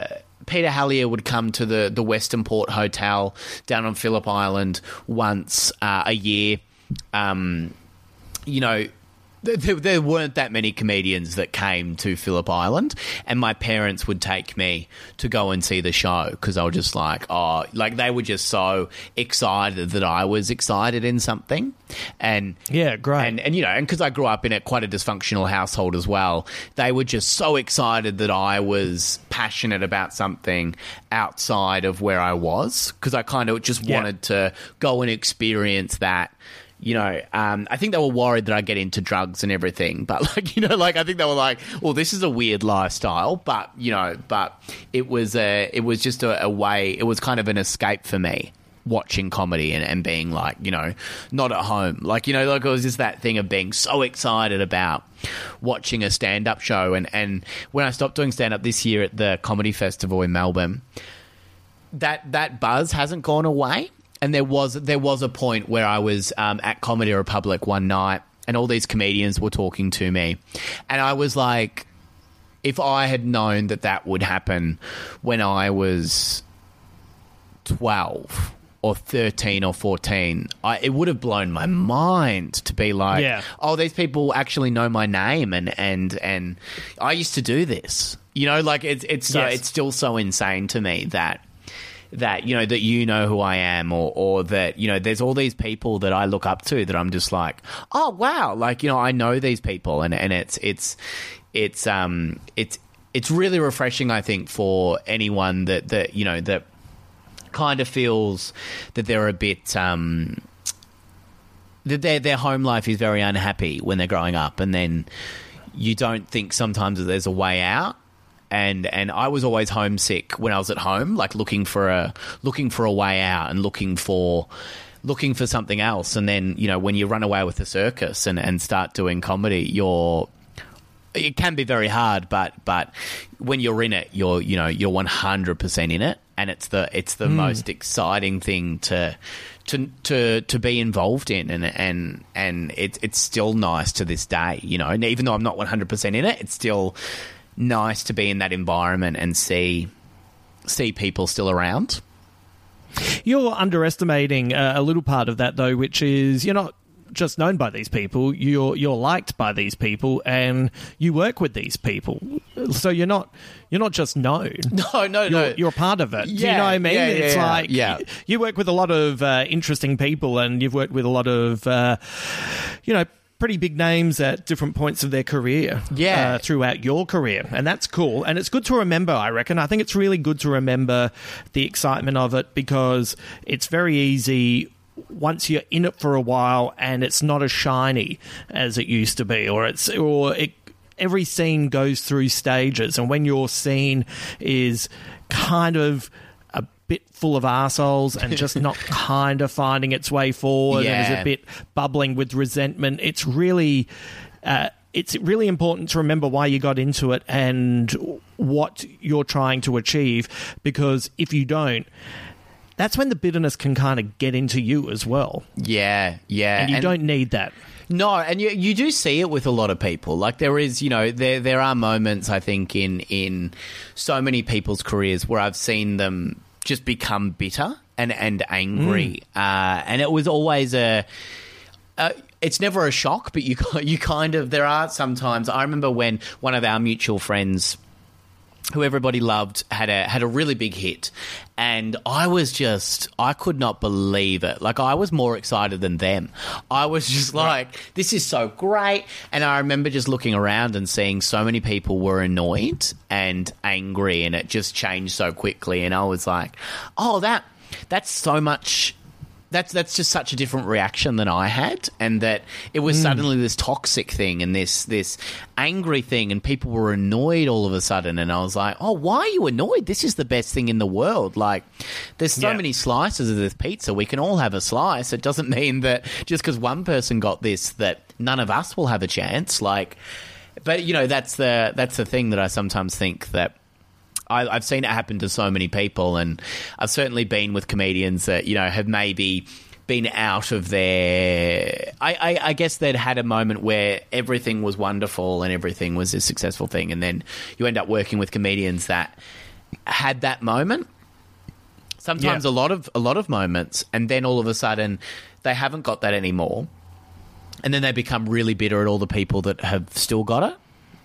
Peter Hallier would come to the, the Western Port Hotel down on Phillip Island once uh, a year. Um, you know, there, there weren't that many comedians that came to Phillip Island, and my parents would take me to go and see the show because I was just like, oh, like they were just so excited that I was excited in something. And yeah, great. And, and you know, and because I grew up in a quite a dysfunctional household as well, they were just so excited that I was passionate about something outside of where I was because I kind of just yeah. wanted to go and experience that. You know, um, I think they were worried that I'd get into drugs and everything. But, like, you know, like, I think they were like, well, this is a weird lifestyle. But, you know, but it was a, it was just a, a way, it was kind of an escape for me watching comedy and, and being like, you know, not at home. Like, you know, like it was just that thing of being so excited about watching a stand-up show. And, and when I stopped doing stand-up this year at the Comedy Festival in Melbourne, that that buzz hasn't gone away. And there was there was a point where I was um, at Comedy Republic one night and all these comedians were talking to me. And I was like, if I had known that that would happen when I was twelve or thirteen or fourteen, I, it would have blown my mind to be like, yeah. oh, these people actually know my name and, and, and I used to do this. You know, like it's, it's, so, yes. it's still so insane to me that that, you know, that you know who I am or, or that, you know, there's all these people that I look up to that I'm just like, oh, wow. Like, you know, I know these people and, and it's, it's, it's, um, it's, it's really refreshing, I think, for anyone that, that, you know, that kind of feels that they're a bit, um, that their, their home life is very unhappy when they're growing up and then you don't think sometimes that there's a way out. And and I was always homesick when I was at home, like looking for a looking for a way out and looking for looking for something else. And then, you know, when you run away with the circus and, and start doing comedy, you're it can be very hard, but but when you're in it, you're you know you're one hundred percent in it, and it's the it's the mm. most exciting thing to to to to be involved in, and and and it's it's still nice to this day, you know. And even though I'm not one hundred percent in it, it's still nice to be in that environment and see see people still around. You're underestimating uh, a little part of that, though, which is you're not just known by these people. You're you're liked by these people, and you work with these people. So you're not you're not just known. No, no, you're, no. You're part of it. Yeah, Do you know what I mean? Yeah, yeah, it's yeah, like yeah. you work with a lot of uh, interesting people, and you've worked with a lot of uh, you know. pretty big names at different points of their career yeah. uh, throughout your career. And that's cool. And it's good to remember, I reckon. I think it's really good to remember the excitement of it because it's very easy once you're in it for a while and it's not as shiny as it used to be, or it's or it every scene goes through stages. And when your scene is kind of bit full of arseholes and just not kind of finding its way forward yeah. and is a bit bubbling with resentment, it's really uh, it's really important to remember why you got into it and what you're trying to achieve, because if you don't, that's when the bitterness can kind of get into you as well. Yeah, yeah. And you and- don't need that. No, and you you do see it with a lot of people. Like there is, you know, there there are moments, I think, in in so many people's careers where I've seen them just become bitter and, and angry. Mm. Uh, and it was always a, a... It's never a shock, but you you kind of... There are sometimes... I remember when one of our mutual friends, who everybody loved, had a had a really big hit. And I was just... I could not believe it. Like, I was more excited than them. I was just like, this is so great. And I remember just looking around and seeing so many people were annoyed and angry, and it just changed so quickly. And I was like, oh, that that's so much... That's that's just such a different reaction than I had, and that it was mm. suddenly this toxic thing and this this angry thing, and people were annoyed all of a sudden, and I was like, oh, why are you annoyed? This is the best thing in the world. Like, there's so yeah. many slices of this pizza. We can all have a slice. It doesn't mean that just because one person got this that none of us will have a chance. Like, but you know, that's the that's the thing that I sometimes think that I, I've seen it happen to so many people, and I've certainly been with comedians that, you know, have maybe been out of their... I, I, I guess they'd had a moment where everything was wonderful and everything was a successful thing, and then you end up working with comedians that had that moment. Sometimes Yeah. a lot of a lot of moments, and then all of a sudden they haven't got that anymore, and then they become really bitter at all the people that have still got it.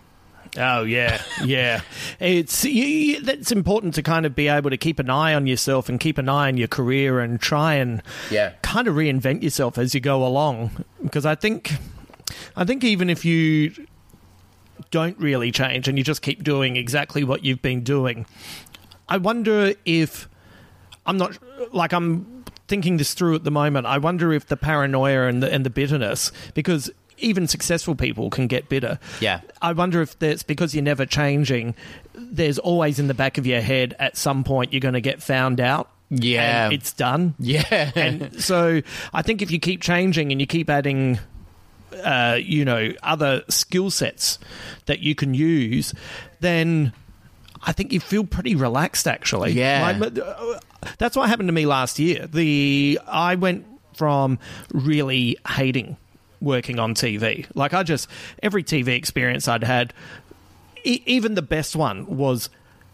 Oh yeah, yeah. It's you, you, that's important to kind of be able to keep an eye on yourself and keep an eye on your career and try and Yeah. kind of reinvent yourself as you go along. Because I think, I think even if you don't really change and you just keep doing exactly what you've been doing, I wonder if I'm not like I'm thinking this through at the moment. I wonder if the paranoia and the and the bitterness, because even successful people can get bitter. Yeah. I wonder if that's because you're never changing. There's always in the back of your head at some point you're going to get found out. Yeah. And it's done. Yeah. And so I think if you keep changing and you keep adding, uh, you know, other skill sets that you can use, then I think you feel pretty relaxed, actually. Yeah. Like, uh, that's what happened to me last year. The I went from really hating working on T V. Like, I just, every T V experience I'd had, e- even the best one was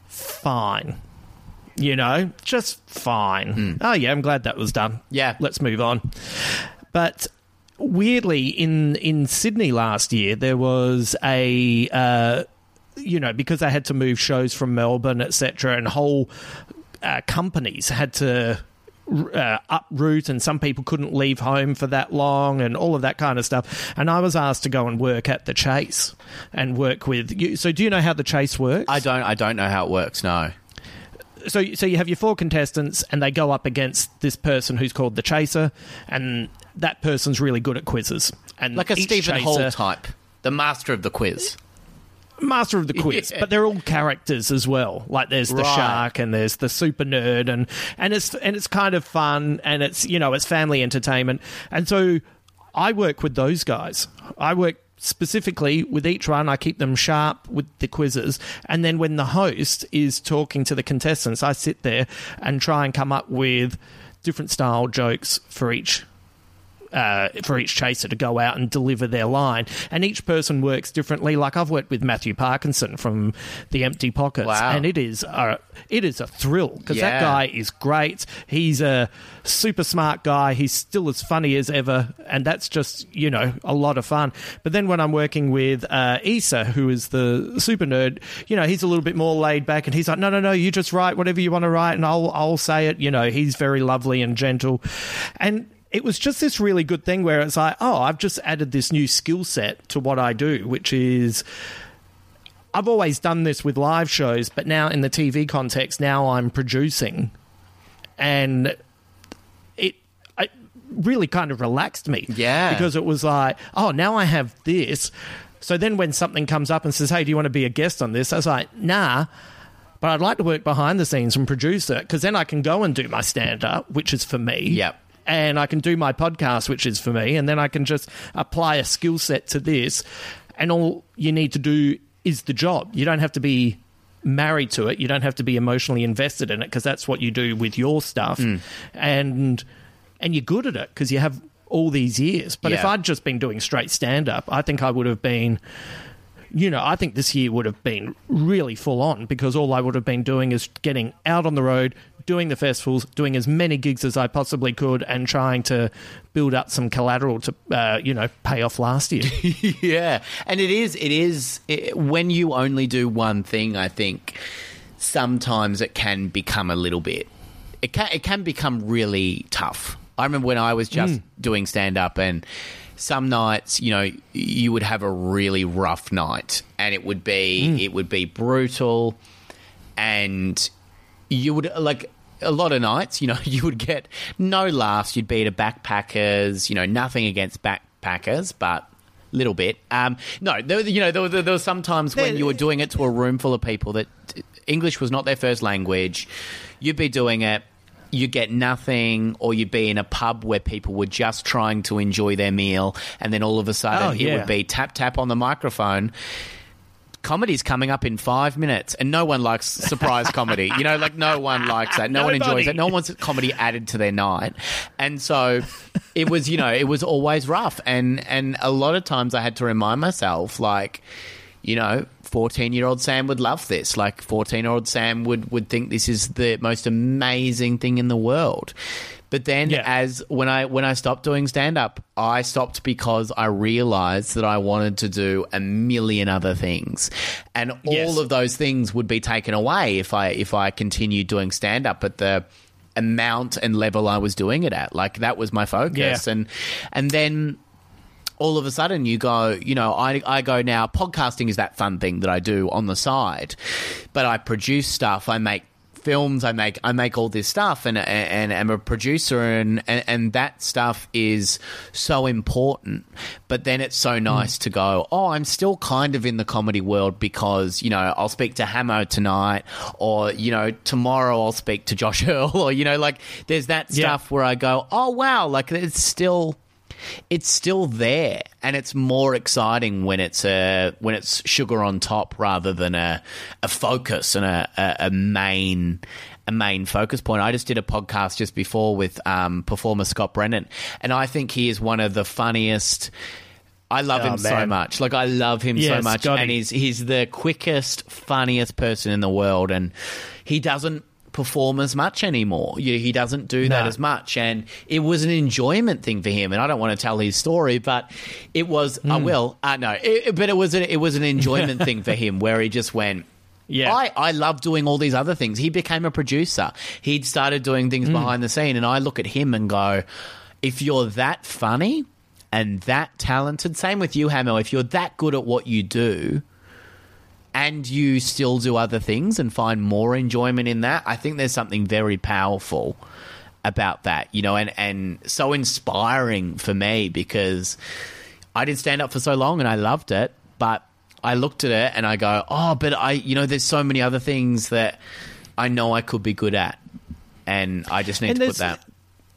fine. You know, just fine. Mm. Oh, yeah, I'm glad that was done. Yeah. Let's move on. But weirdly, in, in Sydney last year, there was a, uh, you know, because they had to move shows from Melbourne, et cetera, and whole uh, companies had to uh, uproot, and some people couldn't leave home for that long and all of that kind of stuff. And I was asked to go and work at the Chase and work with you. So do you know how the Chase works? I don't. I don't know how it works. No. So, so you have your four contestants, and they go up against this person who's called the Chaser, and that person's really good at quizzes. And Like a each Stephen chaser- Hall type, the master of the quiz. Master of the quiz, Yeah. but they're all characters as well. Like there's the Right. shark and there's the super nerd, and and it's and it's kind of fun, and it's, you know, it's family entertainment. And so I work with those guys. I work specifically with each one. I keep them sharp with the quizzes, and then when the host is talking to the contestants, I sit there and try and come up with different style jokes for each Uh, for each chaser to go out and deliver their line. And each person works differently. Like, I've worked with Matthew Parkinson from The Empty Pockets, Wow. and it is a, it is a thrill, because Yeah. that guy is great. He's a super smart guy. He's still as funny as ever, and that's just, you know, a lot of fun. But then when I'm working with uh, Issa, who is the super nerd, you know, he's a little bit more laid back, and he's like, no, no, no, you just write whatever you want to write, and I'll I'll say it. You know, he's very lovely and gentle. And it was just this really good thing where it's like, oh, I've just added this new skill set to what I do, which is, I've always done this with live shows, but now in the T V context, now I'm producing. And it, it really kind of relaxed me. Yeah. Because it was like, oh, now I have this. So then when something comes up and says, hey, do you want to be a guest on this? I was like, nah. But I'd like to work behind the scenes and produce it, because then I can go and do my stand-up, which is for me. Yep. And I can do my podcast, which is for me, and then I can just apply a skill set to this, and all you need to do is the job. You don't have to be married to it. You don't have to be emotionally invested in it, because that's what you do with your stuff. Mm. And and you're good at it because you have all these years. But if Yeah. I'd just been doing straight stand-up, I think I would have been... You know, I think this year would have been really full on, because all I would have been doing is getting out on the road, doing the festivals, doing as many gigs as I possibly could, and trying to build up some collateral to, uh, you know, pay off last year. Yeah, and it is. It is it, when you only do one thing. I think sometimes it can become a little bit. It can. It can become really tough. I remember when I was just Mm. doing stand up, and some nights, you know, you would have a really rough night, and it would be Mm. it would be brutal, and you would like. A lot of nights, you know, you would get no laughs. You'd be at a backpackers, you know, nothing against backpackers, but little bit. Um, no, there, you know, there, were- there were some times when you were doing it to a room full of people that English was not their first language. You'd be doing it, you'd get nothing, or you'd be in a pub where people were just trying to enjoy their meal, and then all of a sudden Oh, it yeah. would be tap, tap on the microphone. Comedy's coming up in five minutes, and no one likes surprise comedy. You know, like no one likes that. No one enjoys Nobody. that. No one wants comedy added to their night. And so it was, you know, it was always rough. And, and a lot of times I had to remind myself, like, you know, fourteen-year-old Sam would love this. Like, fourteen-year-old Sam would, would think this is the most amazing thing in the world. But then Yeah. as when I when I stopped doing stand-up, I stopped because I realised that I wanted to do a million other things. And all Yes. of those things would be taken away if I if I continued doing stand-up at the amount and level I was doing it at. Like, that was my focus. Yeah. And and then all of a sudden you go, you know, I, I go now, podcasting is that fun thing that I do on the side, but I produce stuff, I make films, I make I make all this stuff, and and I'm a producer, and, and, and that stuff is so important. But then it's so nice mm. to go, oh, I'm still kind of in the comedy world because, you know, I'll speak to Hamo tonight, or, you know, tomorrow I'll speak to Josh Earl, or, you know, like there's that stuff yeah. where I go, oh, wow, like it's still... It's still there, and it's more exciting when it's a when it's sugar on top rather than a a focus and a, a, a main a main focus point. I just did a podcast just before with um, performer Scott Brennan, and I think he is one of the funniest. I love oh, him man. so much. Like, I love him yeah, so much, Scotty. and he's he's the quickest, funniest person in the world, and he doesn't perform as much anymore. He doesn't do that no. as much, and it was an enjoyment thing for him. And I don't want to tell his story, but it was. Mm. I will. Uh, no, it, but it was. A, it was an enjoyment thing for him, where he just went. Yeah, I, I love doing all these other things. He became a producer. He'd started doing things mm. behind the scene, and I look at him and go, if you're that funny and that talented, same with you, Hamo. If you're that good at what you do, and you still do other things and find more enjoyment in that, I think there's something very powerful about that, you know, and, and so inspiring for me, because I did stand up for so long and I loved it, but I looked at it and I go, oh, but I, you know, there's so many other things that I know I could be good at, and I just need and to put that.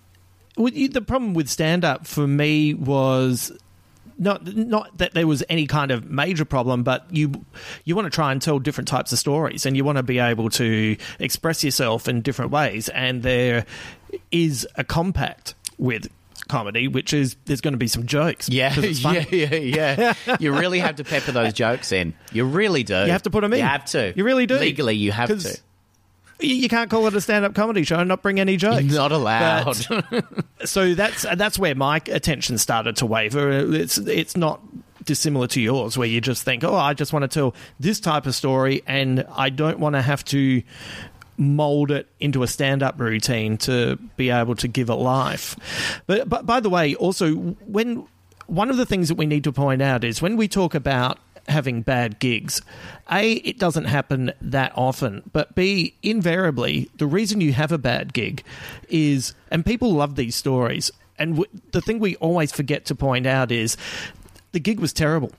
The problem with stand up for me was... Not not that there was any kind of major problem, but you you want to try and tell different types of stories, and you want to be able to express yourself in different ways. And there is a compact with comedy, which is there's going to be some jokes. Yeah, yeah, yeah, yeah. You really have to pepper those jokes in. You really do. You have to put them in. You have to. You really do. Legally, you have to. You can't call it a stand-up comedy show and not bring any jokes. You're not allowed. But, so that's that's where my attention started to waver. It's it's not dissimilar to yours, where you just think, oh, I just want to tell this type of story, and I don't want to have to mold it into a stand-up routine to be able to give it life. But but by the way, also, when one of the things that we need to point out is when we talk about having bad gigs, A, it doesn't happen that often, but B, invariably, the reason you have a bad gig is, and people love these stories, and w- the thing we always forget to point out is the gig was terrible.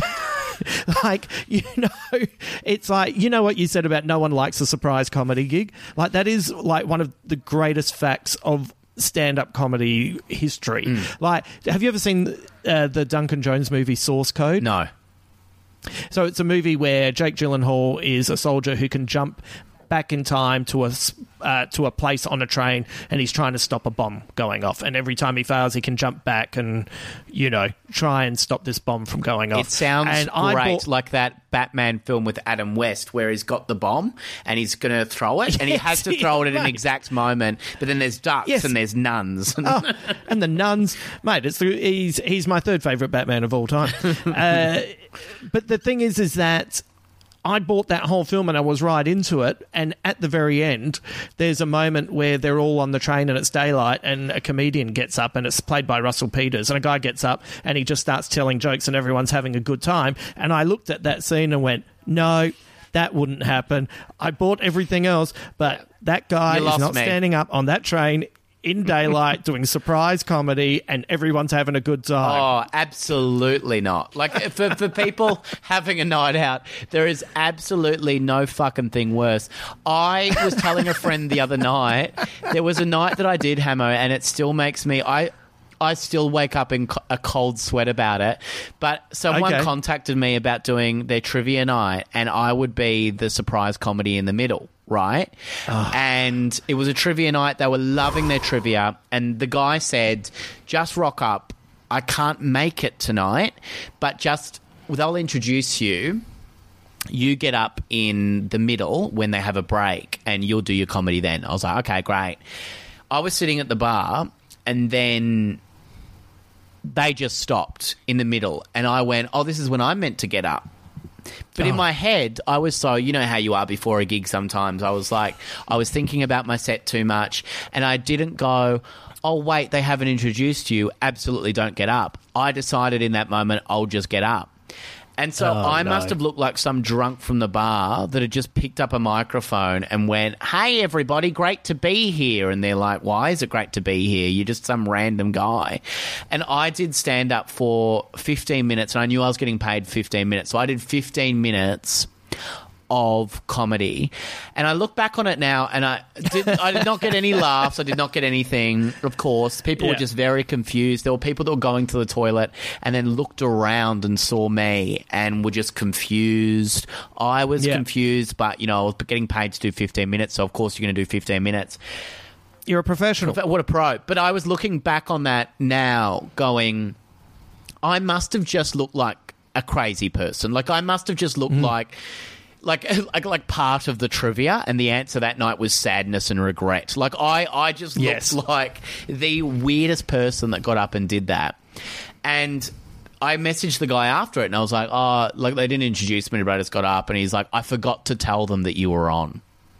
Like, you know, it's like, you know what you said about no one likes a surprise comedy gig? Like, that is like one of the greatest facts of stand-up comedy history. Mm. Like, have you ever seen uh, the Duncan Jones movie Source Code? No. So it's a movie where Jake Gyllenhaal is a soldier who can jump back in time to a uh, to a place on a train, and he's trying to stop a bomb going off. And every time he fails, he can jump back and, you know, try and stop this bomb from going off. It sounds and great, bought- like that Batman film with Adam West, where he's got the bomb and he's going to throw it, and he Yes, has to throw it at an right. exact moment. But then there's ducks Yes. and there's nuns. Oh, and the nuns, mate. It's the, he's he's my third favourite Batman of all time. uh, but the thing is, is that I bought that whole film and I was right into it. And at the very end, there's a moment where they're all on the train and it's daylight, and a comedian gets up, and it's played by Russell Peters, and a guy gets up and he just starts telling jokes and everyone's having a good time. And I looked at that scene and went, no, that wouldn't happen. I bought everything else, but that guy You is lost not me. standing up on that train in daylight doing surprise comedy and everyone's having a good time. Oh, absolutely not. Like, for, for people having a night out, there is absolutely no fucking thing worse. I was telling a friend the other night, there was a night that I did, Hamo, and it still makes me... I. I still wake up in co- a cold sweat about it. But someone Okay. contacted me about doing their trivia night, and I would be the surprise comedy in the middle, right? And it was a trivia night. They were loving their trivia. And the guy said, just rock up. I can't make it tonight, but just they'll introduce you you get up in the middle when they have a break and you'll do your comedy then. I was like, okay, great. I was sitting at the bar and then they just stopped in the middle and I went, oh, this is when I'm meant to get up. But oh. in my head, I was so, you know how you are before a gig sometimes. I was like, I was thinking about my set too much and I didn't go, oh, wait, they haven't introduced you. Absolutely don't get up. I decided in that moment I'll just get up. And so oh, I no. must have looked like some drunk from the bar that had just picked up a microphone and went, hey, everybody, great to be here. And they're like, why is it great to be here? You're just some random guy. And I did stand up for fifteen minutes, and I knew I was getting paid fifteen minutes. So I did fifteen minutes of comedy. And I look back on it now and I did I did not get any laughs. I did not get anything, of course. People yeah. were just very confused. There were people that were going to the toilet and then looked around and saw me and were just confused. I was yeah. confused, but, you know, I was getting paid to do fifteen minutes, so of course you're going to do fifteen minutes. You're a professional. What a pro. But I was looking back on that now going, I must have just looked like a crazy person. Like, I must have just looked mm. like... Like, like, like part of the trivia, and the answer that night was sadness and regret. Like, I, I just looked yes. like the weirdest person that got up and did that. And I messaged the guy after it, and I was like, oh, like, they didn't introduce me, but I just got up, and he's like, I forgot to tell them that you were on.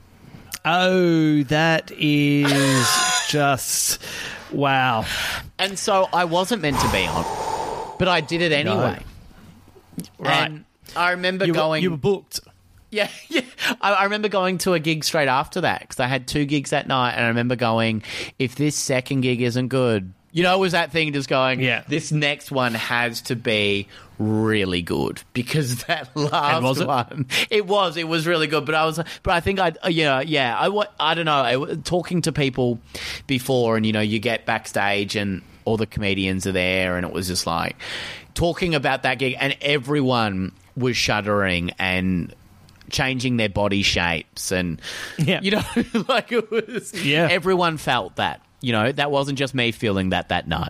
Oh, that is just, wow. And so I wasn't meant to be on, but I did it anyway. No. Right. And I remember you were, going... You were booked. Yeah, yeah. I, I remember going to a gig straight after that because I had two gigs that night, and I remember going, if this second gig isn't good, you know, it was that thing just going, yeah. this next one has to be really good because that last was it? one, it was, it was really good. But I was, but I think I, you know, yeah, I, I don't know, I, talking to people before, and you know, you get backstage and all the comedians are there, and it was just like talking about that gig, and everyone was shuddering and changing their body shapes, and yeah. you know, like it was. Yeah. Everyone felt that. You know, that wasn't just me feeling that that night.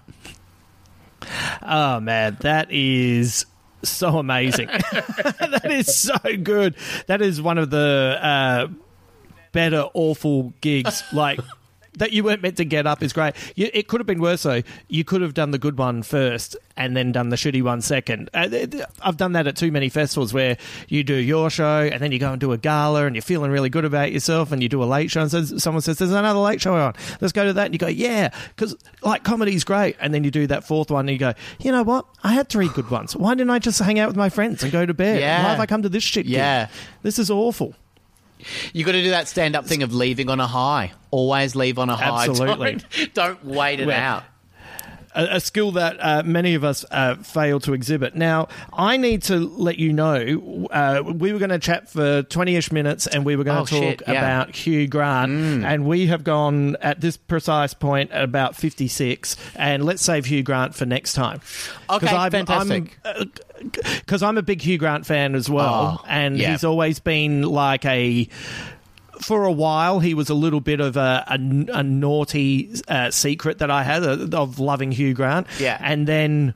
Oh man, that is so amazing. That is so good. That is one of the uh, better awful gigs. Like. That you weren't meant to get up is great. You, it could have been worse, though. You could have done the good one first and then done the shitty one second. Uh, I've done that at too many festivals where you do your show and then you go and do a gala and you're feeling really good about yourself and you do a late show and says, someone says, there's another late show on. Let's go to that. And you go, yeah, because, like, comedy's great. And then you do that fourth one and you go, you know what? I had three good ones. Why didn't I just hang out with my friends and go to bed? Yeah. Why have I come to this shit Yeah. gig? This is awful. You got to do that stand-up thing of leaving on a high. Always leave on a high. Absolutely. Don't, don't wait it Well, out. A, a skill that uh, many of us uh, fail to exhibit. Now, I need to let you know, uh, we were going to chat for twenty-ish minutes and we were going Oh, to talk shit, yeah. about Hugh Grant, Mm. and we have gone at this precise point at about fifty-six, and let's save Hugh Grant for next time. Okay, I'm, fantastic. Because I'm, I'm a big Hugh Grant fan as well, Oh, and yeah. he's always been like a... For a while, he was a little bit of a, a, a naughty uh, secret that I had uh, of loving Hugh Grant. Yeah. And then,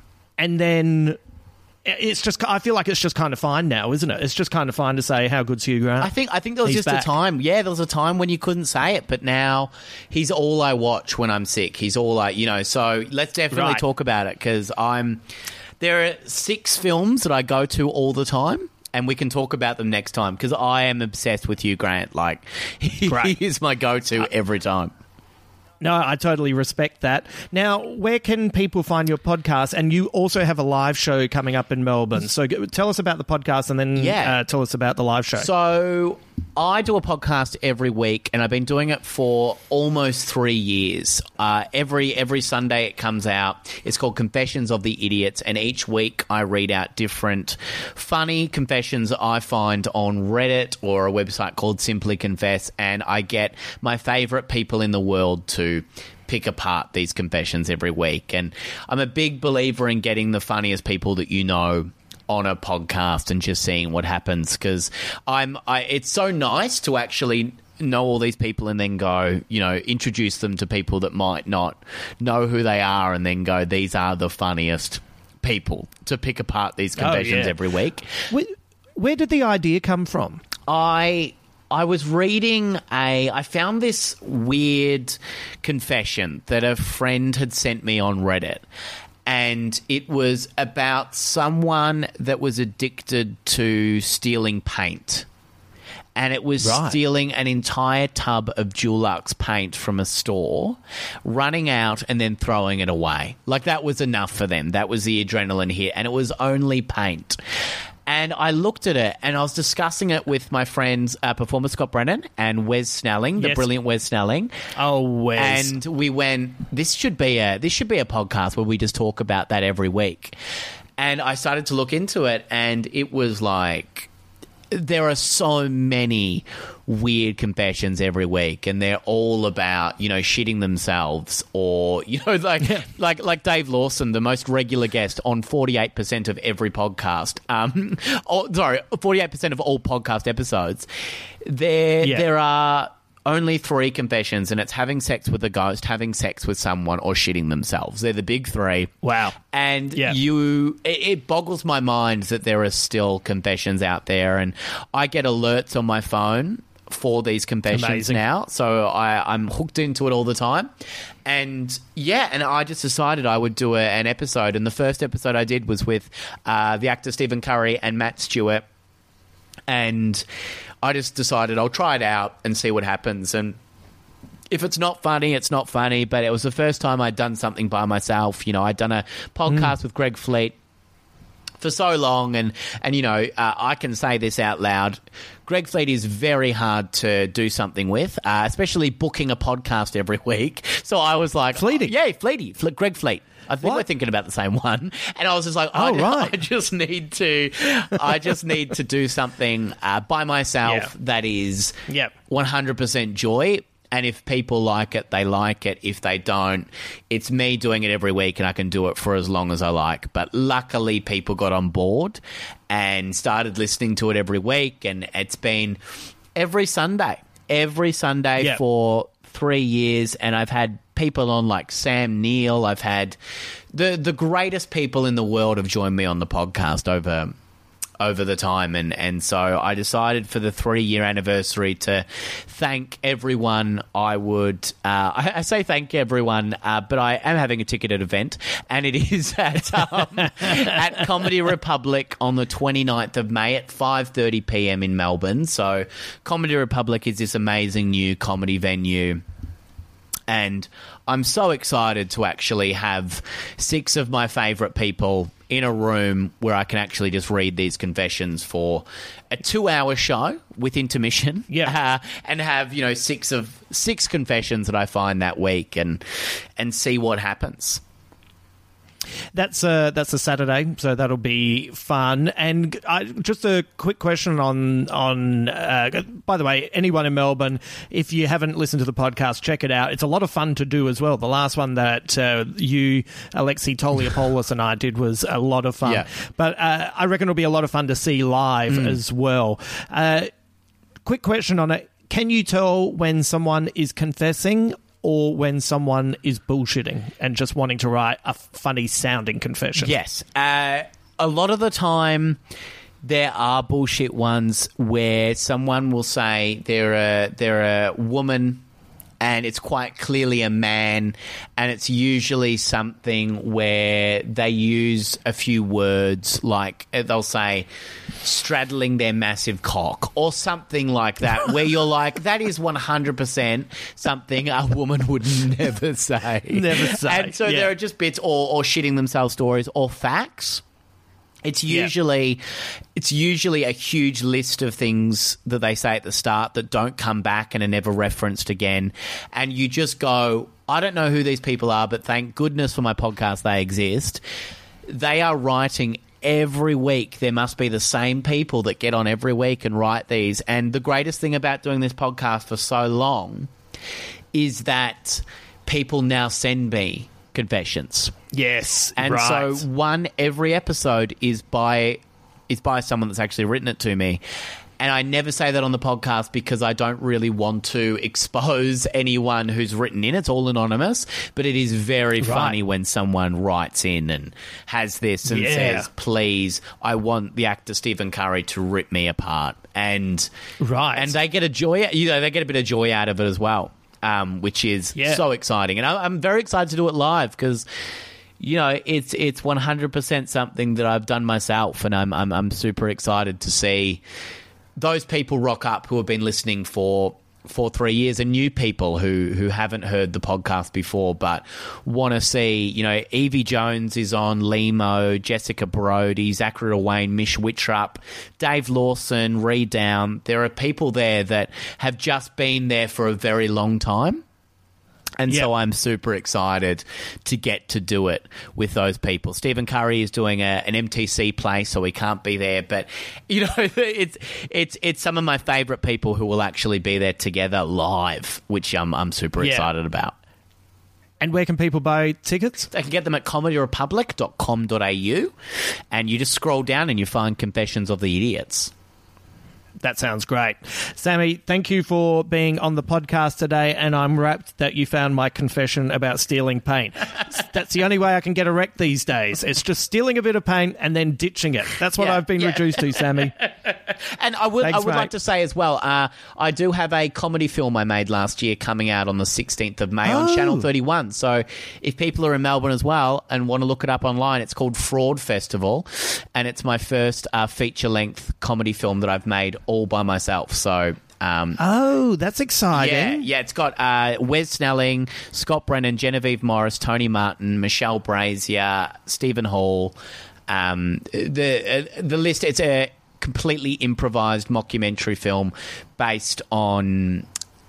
and then it's just, I feel like it's just kind of fine now, isn't it? It's just kind of fine to say how good's Hugh Grant. I think I think there was He's just back. a time. Yeah, there was a time when you couldn't say it, but now he's all I watch when I'm sick. He's all I, you know, so let's definitely Right. talk about it because I'm, there are six films that I go to all the time. And we can talk about them next time because I am obsessed with Hugh Grant. Like, he, Great. he is my go-to every time. No, I totally respect that. Now, where can people find your podcast? And you also have a live show coming up in Melbourne. So g- tell us about the podcast and then Yeah. uh, tell us about the live show. So I do a podcast every week, and I've been doing it for almost three years. Uh, every every Sunday it comes out. It's called Confessions of the Idiots, and each week I read out different funny confessions I find on Reddit or a website called Simply Confess, and I get my favourite people in the world to pick apart these confessions every week. And I'm a big believer in getting the funniest people that you know on a podcast and just seeing what happens because I'm I it's so nice to actually know all these people and then go, you know, introduce them to people that might not know who they are and then go, these are the funniest people to pick apart these confessions yeah. every week. With, Where did the idea come from? I I was reading a... I found this weird confession that a friend had sent me on Reddit. And it was about someone that was addicted to stealing paint. And it was Right. stealing an entire tub of Dulux paint from a store, running out and then throwing it away. Like, that was enough for them. That was the adrenaline hit. And it was only paint. And I looked at it and I was discussing it with my friends, uh, performer Scott Brennan and Wes Snelling, the Yes. brilliant Wes Snelling. Oh, Wes. And we went, this should be a this should be a podcast where we just talk about that every week. And I started to look into it, and it was like, there are so many weird confessions every week, and they're all about, you know, shitting themselves, or, you know, like Yeah. like like Dave Lawson, the most regular guest on forty-eight percent of every podcast. Um, oh, sorry, forty-eight percent of all podcast episodes. There Yeah. there are only three confessions, and it's having sex with a ghost, having sex with someone, or shitting themselves. They're the big three. Wow. And Yeah. you, it, it boggles my mind that there are still confessions out there, and I get alerts on my phone for these confessions Amazing. now, so I, I'm hooked into it all the time. And yeah, and I just decided I would do a, an episode, and the first episode I did was with uh, the actor Stephen Curry and Matt Stewart, and I just decided I'll try it out and see what happens. And if it's not funny, it's not funny. But it was the first time I'd done something by myself. You know, I'd done a podcast with Greg Fleet for so long, and and you know, uh, I can say this out loud. Greg Fleet is very hard to do something with, uh, especially booking a podcast every week. So I was like, Fleety. oh, yeah, Fleety, Fle- Greg Fleet. I think What? we're thinking about the same one. And I was just like, Oh, I, right. I just need to, I just need to do something uh, by myself Yeah. that is Yep. one hundred percent joy. And if people like it, they like it. If they don't, it's me doing it every week, and I can do it for as long as I like. But luckily, people got on board and started listening to it every week. And it's been every Sunday, every Sunday Yeah. for three years. And I've had people on like Sam Neill. I've had the the greatest people in the world have joined me on the podcast over over the time, and, and so I decided for the three-year anniversary to thank everyone. I would, uh, I, I say thank everyone, uh, but I am having a ticketed event, and it is at, um, at Comedy Republic on the twenty-ninth of May at five thirty p.m. in Melbourne. So Comedy Republic is this amazing new comedy venue, and I'm so excited to actually have six of my favourite people in a room where I can actually just read these confessions for a two-hour show with intermission. Yeah. uh, and have, you know, six of six confessions that I find that week, and and see what happens. That's a that's a Saturday, so that'll be fun. And I, just a quick question on on. Uh, by the way, anyone in Melbourne, if you haven't listened to the podcast, check it out. It's a lot of fun to do as well. The last one that uh, you, Alexi Toliopoulos, and I did was a lot of fun. Yeah. But uh, I reckon it'll be a lot of fun to see live as well. Uh, quick question on it: can you tell when someone is confessing, or when someone is bullshitting and just wanting to write a funny sounding confession? Yes. Uh, a lot of the time, there are bullshit ones where someone will say they're a, they're a woman and it's quite clearly a man, and it's usually something where they use a few words, like they'll say straddling their massive cock or something like that, where you're like, that is one hundred percent something a woman would never say. Never say, And so yeah. there are just bits, or, or shitting themselves stories, or facts. It's usually it's usually a huge list of things that they say at the start that don't come back and are never referenced again. And you just go, I don't know who these people are, but thank goodness for my podcast they exist. They are writing every week. There must be the same people that get on every week and write these. And the greatest thing about doing this podcast for so long is that people now send me confessions. Yes, And right. so one every episode is by is by someone that's actually written it to me. And I never say that on the podcast because I don't really want to expose anyone who's written in. It's all anonymous. But it is very Right. funny when someone writes in and has this and Yeah. says, please, I want the actor Stephen Curry to rip me apart. And, Right. and they get a joy, you know, they get a bit of joy out of it as well, um, which is Yeah. so exciting. And I, I'm very excited to do it live because, you know, it's it's one hundred percent something that I've done myself, and I'm I'm, I'm super excited to see those people rock up who have been listening for for three years and new people who who haven't heard the podcast before but want to see, you know, Evie Jones is on, Limo, Jessica Brody, Zachary Wayne, Mish Wittrup, Dave Lawson, Reed Down. There are people there that have just been there for a very long time. And Yep. so I'm super excited to get to do it with those people. Stephen Curry is doing a, an M T C play, so he can't be there. But, you know, it's it's it's some of my favourite people who will actually be there together live, which I'm, I'm super Yeah. excited about. And where can people buy tickets? They can get them at comedy republic dot com dot a u, and you just scroll down and you find Confessions of the Idiots. That sounds great. Sammy, thank you for being on the podcast today, and I'm rapt that you found my confession about stealing paint. That's the only way I can get erect these days. It's just stealing a bit of paint and then ditching it. That's what Yeah, I've been yeah. reduced to, Sammy. And I would, Thanks, I would mate. like to say as well, uh, I do have a comedy film I made last year coming out on the sixteenth of May on Oh. Channel thirty-one. So if people are in Melbourne as well and want to look it up online, it's called Fraud Festival, and it's my first uh, feature-length comedy film that I've made all by myself. So... Um, Oh, that's exciting. yeah, yeah, it's got uh, Wes Snelling, Scott Brennan, Genevieve Morris, Tony Martin, Michelle Brazier, Stephen Hall. Um, the uh, the list. It's a completely improvised mockumentary film based on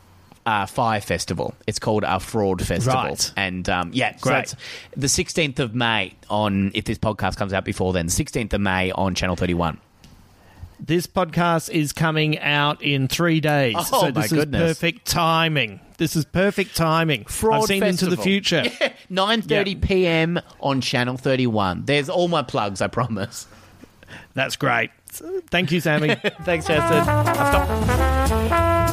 uh, Fire Festival. It's called our Fraud Festival, Right. and um, yeah, so Great. it's the sixteenth of May on. If this podcast comes out before then, sixteenth of May on Channel thirty-one. This podcast is coming out in three days. Oh, so my this goodness. is perfect timing. This is perfect timing. Fraud I've seen Festival. into the future. nine thirty p.m. on Channel thirty-one. There's all my plugs, I promise. That's great. Thank you, Sammy. Thanks, Justin. I've stopped-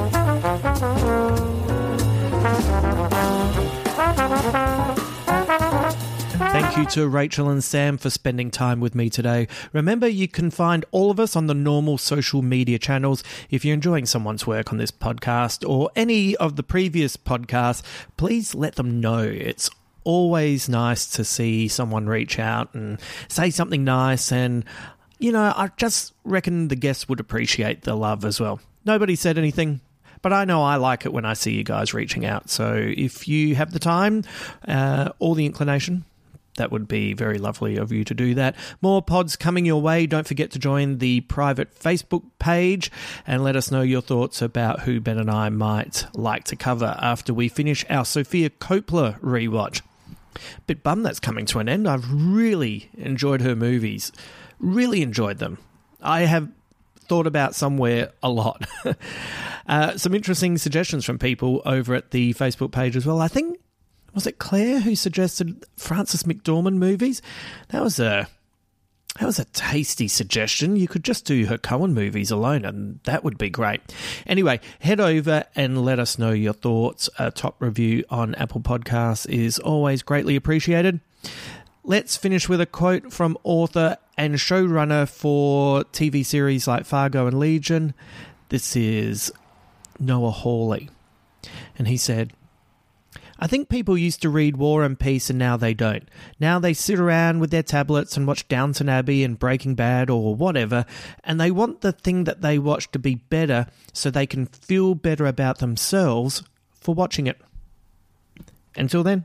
Thank you to Rachel and Sam for spending time with me today. Remember, you can find all of us on the normal social media channels. If you're enjoying someone's work on this podcast or any of the previous podcasts, please let them know. It's always nice to see someone reach out and say something nice, and, you know, I just reckon the guests would appreciate the love as well. Nobody said anything, but I know I like it when I see you guys reaching out. So if you have the time uh, or the inclination, that would be very lovely of you to do that. More pods coming your way. Don't forget to join the private Facebook page and let us know your thoughts about who Ben and I might like to cover after we finish our Sophia Coppola rewatch. Bit bummed that's coming to an end. I've really enjoyed her movies. Really enjoyed them. I have thought about Somewhere a lot. uh, some interesting suggestions from people over at the Facebook page as well. I think, was it Claire who suggested Frances McDormand movies? That was a that was a tasty suggestion. You could just do her Coen movies alone, and that would be great. Anyway, head over and let us know your thoughts. A top review on Apple Podcasts is always greatly appreciated. Let's finish with a quote from author and showrunner for T V series like Fargo and Legion. This is Noah Hawley. And he said, I think people used to read War and Peace and now they don't. Now they sit around with their tablets and watch Downton Abbey and Breaking Bad or whatever, and they want the thing that they watch to be better so they can feel better about themselves for watching it. Until then.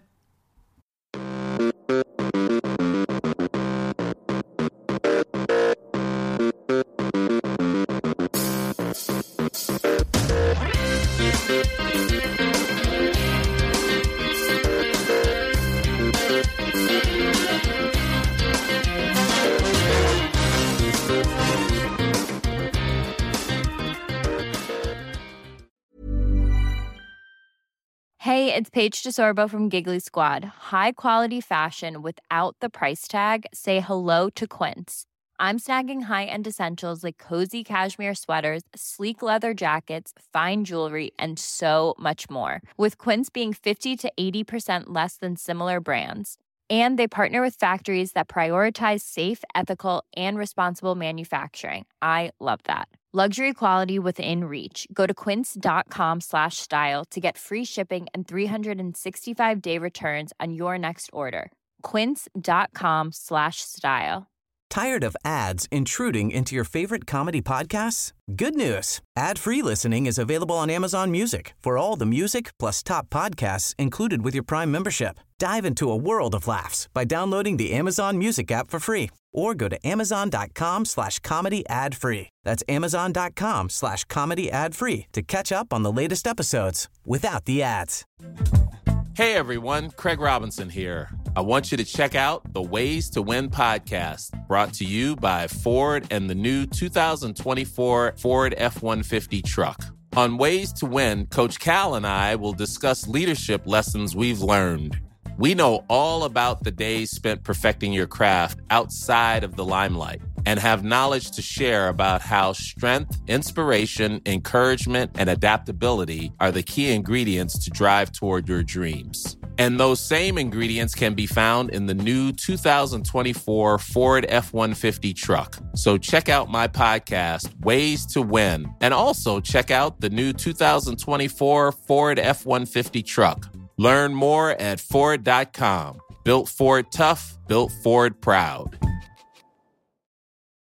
Hey, it's Paige DeSorbo from Giggly Squad. High quality fashion without the price tag. Say hello to Quince. I'm snagging high-end essentials like cozy cashmere sweaters, sleek leather jackets, fine jewelry, and so much more. With Quince being fifty to eighty percent less than similar brands. And they partner with factories that prioritize safe, ethical, and responsible manufacturing. I love that. Luxury quality within reach. Go to quince.com slash style to get free shipping and three sixty-five day returns on your next order. Quince.com slash style. Tired of ads intruding into your favorite comedy podcasts? Good news. Ad-free listening is available on Amazon Music for all the music plus top podcasts included with your Prime membership. Dive into a world of laughs by downloading the Amazon Music app for free or go to amazon.com slash comedy ad free. That's amazon.com slash comedy ad free to catch up on the latest episodes without the ads. Hey everyone, Craig Robinson here. I want you to check out the Ways to Win podcast, brought to you by Ford and the new two thousand twenty-four Ford F one fifty truck. On Ways to Win, Coach Cal and I will discuss leadership lessons we've learned. We know all about the days spent perfecting your craft outside of the limelight and have knowledge to share about how strength, inspiration, encouragement, and adaptability are the key ingredients to drive toward your dreams. And those same ingredients can be found in the new two thousand twenty-four Ford F one fifty truck. So check out my podcast, Ways to Win, and also check out the new two thousand twenty-four Ford F one fifty truck. Learn more at Ford dot com. Built Ford tough, built Ford proud.